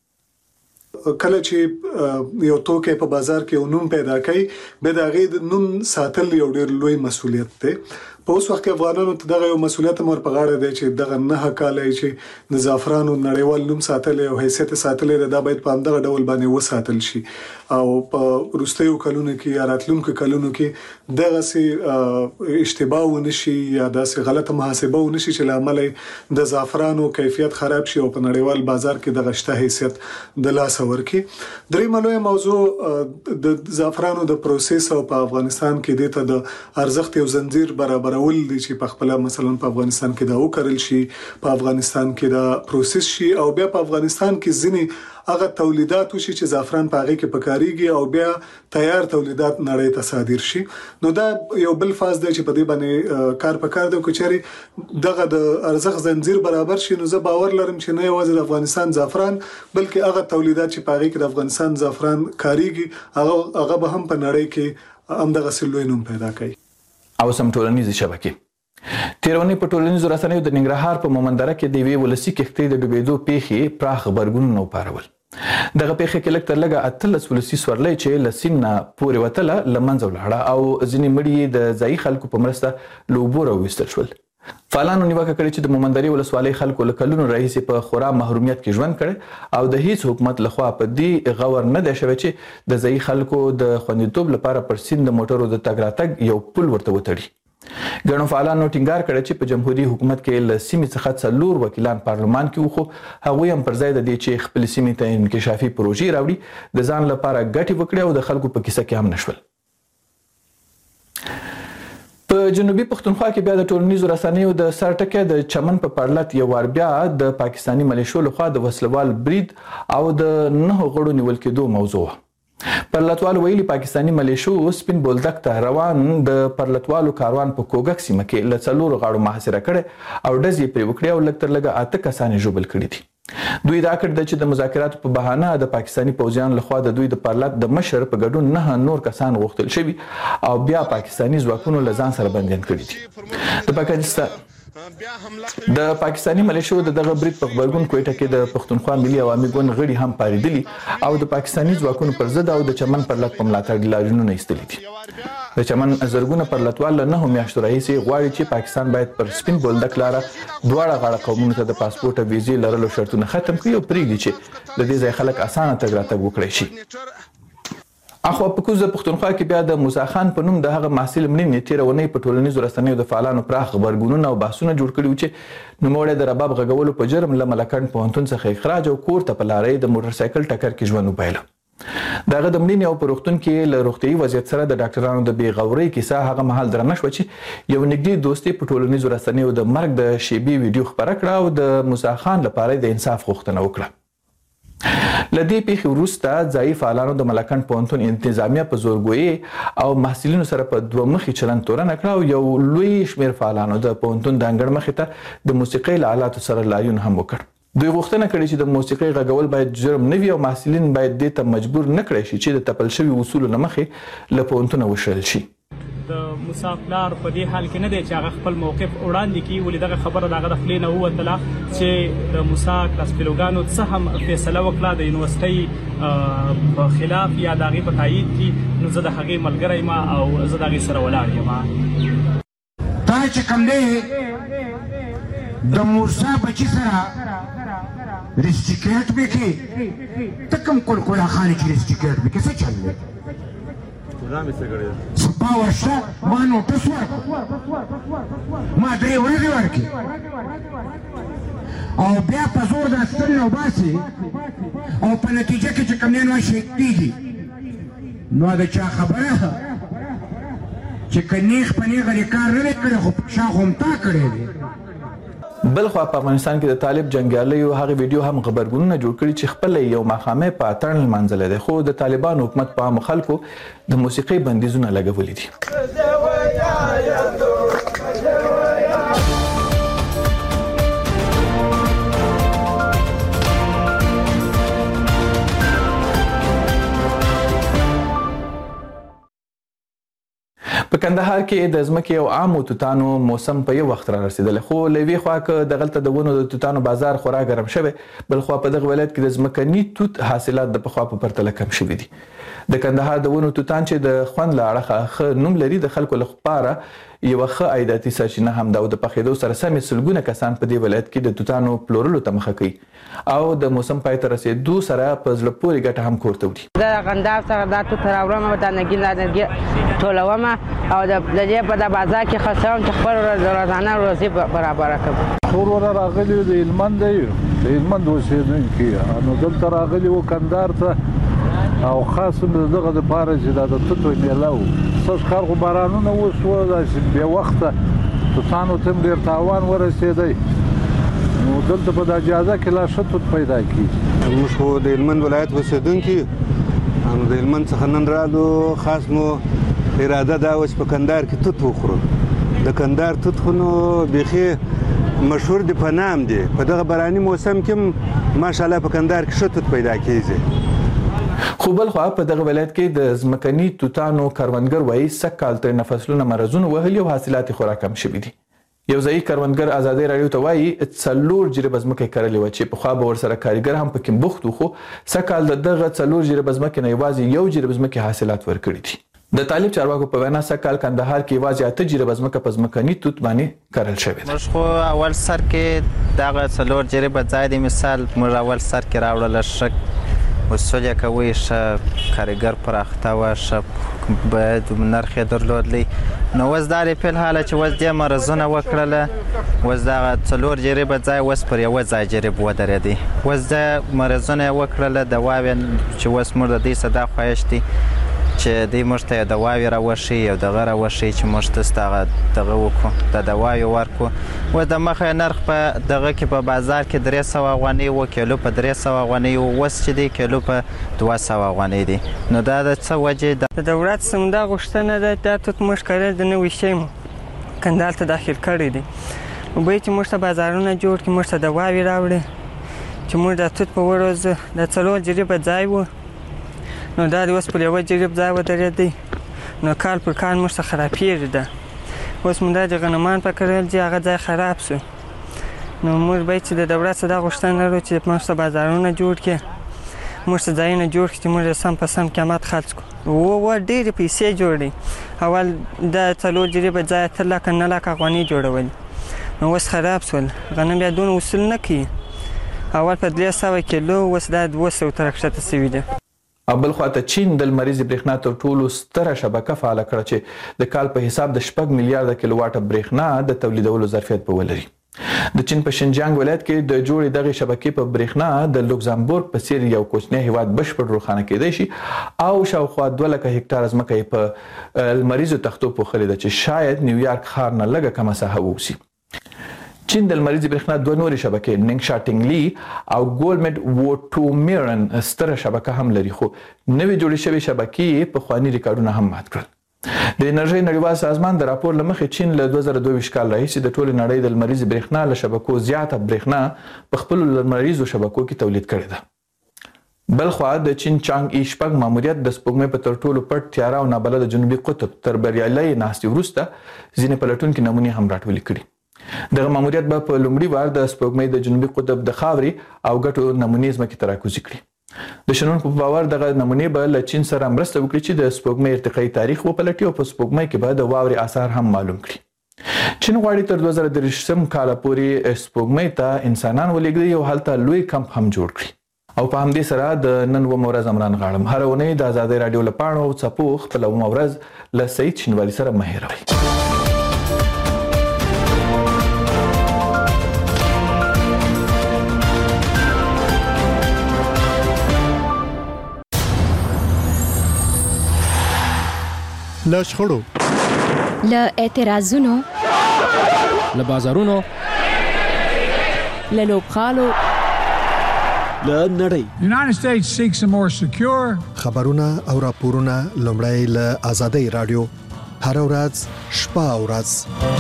Speaker 2: کله چې یو توکی په بازار کې نوم پیدا کوي، به د هغې نوم ساتل یو ډېر لوی مسؤلیت دی. په اوس وخت کې افغانانو ته دغه یو مسؤلیت هم ور په غاړه دی چې دغه نهه کاله یې چې د زعفرانو نړیوال نوم ساتلی او حیثیت یې ساتلی دی، دا باید په همدغه ډول باندې وساتل شي او په وروستیو کلونو کې یا راتلونکو کلونو کې دغسې اشتباه ونه شي یا داسې غلطه محاسبه ونه شي چې له امله د زعفرانو کیفیت خراب شي او په نړیوال بازار کې دغه شته حیثیت د لاسه ورکړي. دریمه لویه موضوع د زعفرانو د پروسس او په افغانستان کې دې ته د ارزښت یو زنجیر برابر ول دي چې په خپل مثلا په افغانستان کې دا وکړل شي، په افغانستان کې دا پروسس شي او بیا په افغانستان کې ځینې هغه تولیدات وشي چې زعفران په هغه کې پکاريږي او بیا تیار تولیدات نړۍ ته صادر شي. نو دا یو بل فاز دی چې په دې باندې کار پکار دی چې دغه د ارزښت زنجیر برابر شي. نو زه باور لرم چې نه یوازې د افغانستان زعفران بلکې هغه تولیدات چې په هغه کې د افغانستان زعفران کاریږي هغه هغه به هم په نړۍ کې هم دغه سلوي نوم پیدا کوي.
Speaker 14: او سم ټولنیزې شبکې تېره اونۍ په ټولنیزو رسنیو د ننګرهار په مومندره کې د یوې ولسي کښتۍ د ډوبېدو پیښې پراخ غبرګونونه وپارول. دغه پیښه کې لږ تر لږه اتلس ولسي سورلۍ چې له سیند نه پورې وتله له منځه ولاړه او ځینې مړي یې د ځایي خلکو په مرسته له اوبو راوویستل شول. فعالانو نیوکه کړې چې د مومندرې ولسوالۍ خلکو له کلونو راهیسې په خورا محرومیت کې ژوند کړی او د هیڅ حکومت لخوا په دې غور نه دی شوی چې د ځایي خلکو د خوندیتوب لپاره پر سیند د موټرو د تګ راتګ یو پل ورته وتړي. ګڼو فعالانو ټینګار کړی چې په جمهوري حکومت کې له سیمې څخه څلور وکیلان پارلمان کې وو، خو هغوی هم پر ځای د دې چې خپلې سیمې ته انکشافي پروژې راوړي د ځان لپاره ګټې وکړي او د خلکو په کیسه کې هم نشول. په جنوبي پښتونخوا کې بیا د ټولنیزو رسنیو د سر ټکی د چمن په پرلت یو وار بیا د پاکستاني ملیشو لخوا د وسلوال برید او د نهو غړو نیول کېدو موضوع وه. پرلتوال ویلي پاکستاني ملیشو سپین بولدک ته روان د پرلتوالو کاروان په کوګک سیمه کې له څلورو غاړو محاصره کړی او ډز یې پرې وکړې او لږ تر لږه اته کسان یې ژوبل کړي دي. دوی دا کړ چې د مذاکراتو په بهانه د پاکستاني پوځیانو لخوا د دوی د پرلت د مشر په ګډون نه نور کسان غوښتل شوي او بیا پاکستاني ځواکونو له ځان سره بندیان کړي دي. د پاکستان د پاکستاني ملیشو د دغه برید په غبرګون کوټه کې د پښتونخوا ملي عوامي ګوند غړي هم پاریدلي او د پاکستاني ځواکونو پر ضد او د چمن پرلت په ملاتړ لاریونونه ایستلي دي. د چمن زرګونه پرلتوال له نهو میاشتو راهیسې غواړي چې پاکستان باید پر سپین بولدک لاره دواړه غاړه قومونو ته د پاسپورټ او ویزې لرلو شرطونه ختم کړي او پرېږدي چې د دې ځای خلک اسانه تګ راتګ وکړی شي. اخو په کوزه پښتونخوا کې بیا د موسی خان په نوم د هغه محصل مړینې تېره اونۍ په ټولنیزو رسنیو د فعالانو پراخ غبرګونونه او بحثونه جوړ کړي چې نوموړی د رباب غږولو په جرم له ملکنډ پوهنتون څخه اخراج او کور ته په لارۍ د موټرسایکل ټکر کې ژوند وبایله. دغه د مړینې او په روغتون کې له روغتیایي وضعیت سره د ډاکټرانو د بې غورۍ کیسه هغه مهال درنه شوه چې یو نږدې دوست په ټولنیزو رسنیو د مرګ د شیبې ویډیو خپره کړه او د موسی خان لپاره د انصاف غوښتنه وکړه. له دې پیښې وروسته ځایي فعالانو د ملکنډ پوهنتون انتظامیه په زورګویۍ او محصلینو سره په دوه مخي چلند تورنه کړه او یو لوی شمېر فعالانو د پوهنتون د انګړ مخې ته د موسیقۍ له آلاتو سره لاریون هم وکړ. دوی غوښتنه کړې چې د موسیقۍ غږول باید جرم نه وي او محصلین باید دې ته مجبور نه کړی شي چې د تپل شوي اصولو نه مخې له پوهنتونه وشړل شي.
Speaker 5: د موسی پلار په دې حال کې نه دی چې هغه خپل موقف وړاندې کړي، ولې دغه خبره د هغه د خولې نه ووتله چې د موسی کلاس فیلوګانو څه هم فیصله وکړه د یونیورسټۍ په خلاف یا د هغې په تایید کې، نو زه د هغې ملګری یم او زه د هغې سره ولاړ یم.
Speaker 1: دا چې کوم دی د موسی بچي سره رسټیکیټ وکړي، ته کوم کلکولا خانې چې رسټیکیټ وکړي څه چل دی؟ سبا ورشه ما نوټس ورکړه، ما درې ورځې ورکړې او بیا په زور د ستړي وباسي او په نتیجه کې چې کوم دی نو شهید کېږي. نو د چا خبره چې که نیغ په نیغه دې کار نه دی کړی خو شا خو هم تا کړی دی.
Speaker 14: بل خوا په افغانستان کې د طالب جنګیالیو هغه ویډیو هم غبرګونونه جوړ کړي چې خپل یو ماښامې په اتڼ لمانځلی دی، خو د طالبانو حکومت په عامو خلکو د موسیقۍ بندیزونه لګولي دي. په کندهار کې د ځمکې او عامو توتانو موسم په یو وخت را رسیدلی، خو له یوې خوا که دغلته د ونو د توتانو بازار خورا ګرم شوی، بل خوا په دغه ولایت کې د ځمکني توت حاصلات د پخوا په پرتله کم شوي دي. د کندهار د ونو توتان چې د خوند له اړخه ښه نوم لري، د خلکو لپاره یوه ښه عایداتي سرچینه هم ده او د پخېدو سره سمې سلګونه کسان په دې ولایت کې د توتانو پلورلو ته مخه کوي او د موسم پای ته رسېدو سره په زړه پورې ګټه هم کور ته وړي.
Speaker 22: زه د کندهار څخه دا توت راوړم او دا نګین دا نګي ټولوم او د دې په د بازار کې خرڅوم چې خپل روزانه روزي برابره کړم.
Speaker 23: ټول ور راغلي د هلمند دی، د هلمند اوسېدونکي نو دلته راغلي وو کندهار ته او خاص دغه دپاره چې دا د توتو میله و. سږ کال خو بارانونه وشوه، داسې بې وخته توتانو ته هم ډېر تاوان ورسېدی، نو دلته په دا اجازه کې لا ښه توت پیدا کېږي.
Speaker 24: موږ خو د هلمند ولایت اوسېدونکي نو د هلمند څخه نن رالو، خاص مو اراده دا وه چې په کندهار کې توت وخورو. د کندهار توت خو نو بیخي مشهور دی، په نام دی. په دغه باراني موسم کې هم ماشاءالله په کندهار کې ښه توت پیدا کېږي.
Speaker 14: خو بل خوا په دغه ولایت کې د ځمکني توتانو کروندګر وایي سږ کال ترېنه فصلونه مرضونه وهلي او حاصلات یې خورا کم شوي دي. یو ځایي کروندګر ازادۍ راډیو ته وایي څلور جریبه ځمکه یې کرلې وه چې پخوا به ورسره کارګر هم پکې بوخت و، خو سږ کال د دغه څلور جریبه ځمکې نه یوازې یو جریب ځمکې حاصلات ورکړي دي. د طالب چارواکو په وینا سږ کال کندهار کې یوازې اته جریبه ځمکه په ځمکني توت باندې کرل شوې ده.
Speaker 10: موږ خو اول سر کې دغه څلور جریبه ځای دی، مثال موږ اول سر کې راوړله ښه اصول یې کوي، ښه کارګر پراخته وه، ښه باید نرخ یې درلودلی. نو اوس دا دی فی الحاله چې اوس دې مرضونه وکړله، اوس دغه څلور جریبه ځای اوس پر یوه ځای جریب ودرېدی. اوس د مرضونه یې وکړله، دواوې چې اوس موږ د دوی څه دا خواهش دی چې دوی موږ ته یې دواوې راوښي او دغه راوښي چې موږ ته دغه دغه وکړو، د دواوې ورکړو. اوس د مخه نرخ په دغه کې په بازار کې درې سوه افغانۍ و، کیلو په درې سوه افغانۍ و، اوس چې دی کیلو په دوه سوه افغانۍ دی. نو دا د څه وجې ده؟
Speaker 22: د دولت څخه همدا غوښتنه ده دا توت موږ کرل د نوي شی مو کندهار ته داخل کړی دی. وبایي چې موږ ته بازارونه جوړ کړي، موږ ته دواوې راوړي چې موږ دا توت په وروځو د څلور جریبه ځای و، نو دا د اوس پر یوه جریب ځای ودرېدی، نو کال پر کال موږ ته خرابېږي ده. اوس موږ دا د غنمان په کرل چې هغه ځای خراب سو، نو موږ باید چې د دولت څخه دا غوښتنه لرو چې موږ ته بازارونه جوړ کړي، موږ ته ځایونه جوړ کړي چې موږ سم په سم قیمت خرڅ کړو. و و ډېرې پیسې جوړې، اول دا څلور جریبه ځای اته لکه نه لکه افغانۍ جوړولې، نو اوس خراب سول. غنم بیا دونه اصول نه کوي، اول په درې سوه کیلو، اوس دا دوه سوو ته راښکته سوي دي.
Speaker 14: او بل خواته چین د لمریزې برېښنا تر ټولو ستره شبکه فعاله کړه چې د کال په حساب د شپږ میلیارډه کیلو واټه برېښنا د تولیدولو ظرفیت به ولري. د چین په شینجیانګ ولایت کې د جوړې دغې شبکې په برېښنا د لوکزامبورګ په څیر یو کوچنی هیواد بشپړ روښانه کېدی شي او شاوخوا دوه لکه هکټاره ځمکه یې په لمریزو تختو پوښلې ده چې شاید نیویارک ښار نه لږه کمه ساحه واوسي. چین د لمریزې برېښنا دوه نورې شبکې نینګشا ټینګلي او ګولمډ ووټومیرن ستره شبکه هم لري خو نوې جوړې شوې شبکې یې پخواني ریکارډونه هم مات کړل. د انرژۍ نړیوال سازمان د راپور له مخې چین له دوه زره دوه ویشت کال راهیسې د ټولې نړۍ د لمریزې برېښنا له شبکو زیاته برېښنا په خپلو لمریزو شبکو کې تولید کړې ده. بلخوا د چین چانګ ای شپږ ماموریت د سپوږمۍ په تر ټولو پټ تیاره او نابلده جنوبي قطب تر بریالۍ ناستې وروسته ځینې پلټونکي نمونې هم راټولې کړي. دغه ماموریت به په لومړي وار د سپوږمۍ د جنوبي قطب د خاورې او ګټو نمونې ځمکې ته راکوزي کړي. د شنونکو په باور دغه نمونې به له چین سره مرسته وکړي چې د سپوږمۍ ارتقایي تاریخ وپلټي او په سپوږمۍ کې به د واورې آثار هم معلوم کړي. چین غواړي تر دوه زره دېرشم کاله پورې سپوږمۍ ته انسانان ولېږدي او هلته لوی کمپ هم جوړ کړي. او په همدې سره د نن اوومه ورځ عمران غاړم. هره اونۍ د ازادۍ راډیو له پاڼو او څپو خپله اوومه ورځ له سعید شینوالي سره مه هېروئ.
Speaker 13: له شخړو،
Speaker 6: له اعتراضونو،
Speaker 7: له بازارونو،
Speaker 3: له لوبغالو،
Speaker 7: له نړۍ.
Speaker 8: United States seeks a more secure.
Speaker 13: خبرونه او راپورونه لومړی له ازادۍ راډیو هر ورځ شپه او ورځ.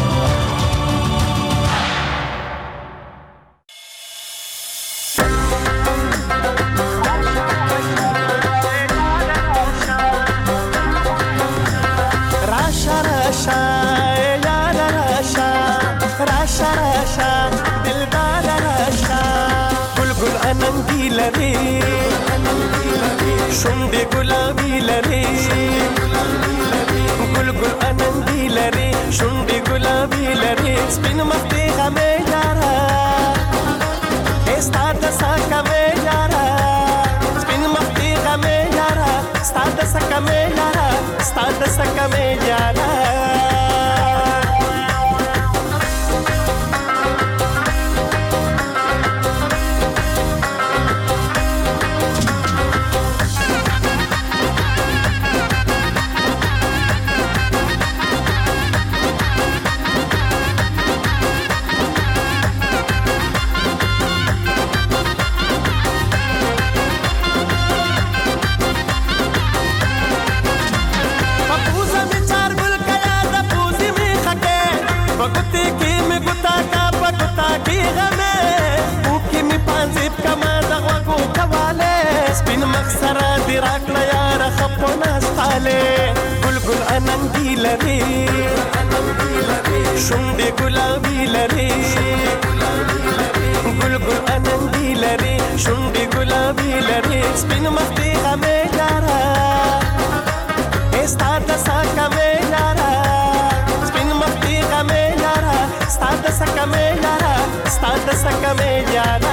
Speaker 9: شونډې ګلابي لري ګل ګل انندي لري شونډې ګلابي لري سپین مخ دې غمې یاره ستا د سکه مې یاره سپین مخ دې غمې یاره ستا د سکه مې یاره ستا د سکه مې یاره سره دی راکړه یاره خپو نستاله ګل ګل انندي لري شونډې ګلابي لري ګل ګل انندي لري شونډې ګلابي لري سپین مخ دې غمې یاره ستا د سکه مې یاره سپین مخ دې غمې یاره ستا د سکه مې یاره ستا د سکه مې یاره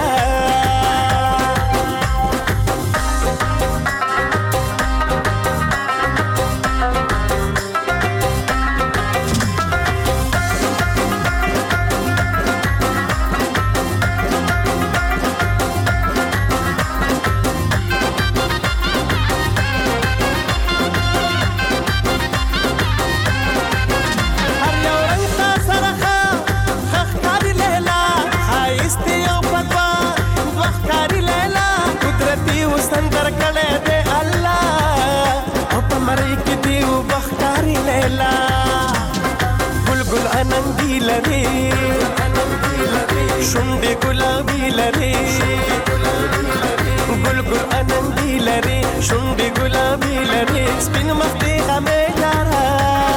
Speaker 9: شونډې ګلابي لري ګل ګل انندي لري شونډې ګلابي لري سپین مخ دې غمې یاره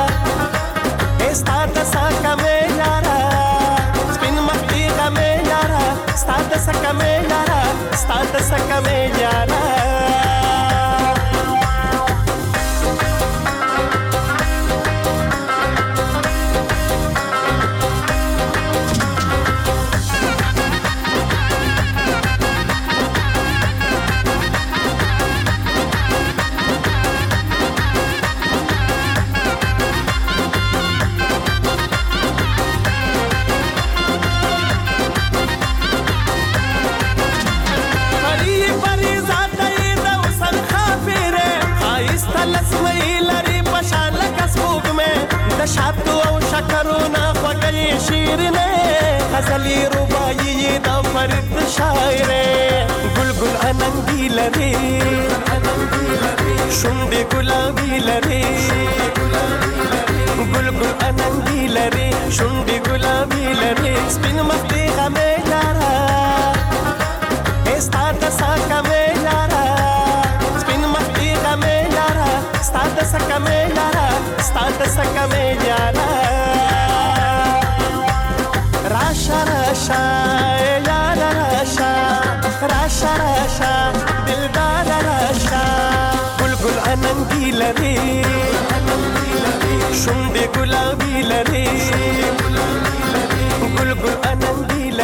Speaker 9: ستا د سکه مې یاره سپین مخ دې غمې یاره ستا د سکه مې یاره ستا د سکه مې یاره غزلی ربایی دا فرد شاعره گل گل اننگی لري شونډې ګلابي لري گل گل اننگی لري شونډې ګلابي لري سپین مخ دې غمې لاره ستا د سکه مې لاره سپین مخ دې غمې لاره ستا د سکه مې لاره ستا د سکه مې لاره راشا راشا یاره راشا راشا راشا دلدار راشا گل گل اننگی لري شونډې ګلابي لري گل گل اننگی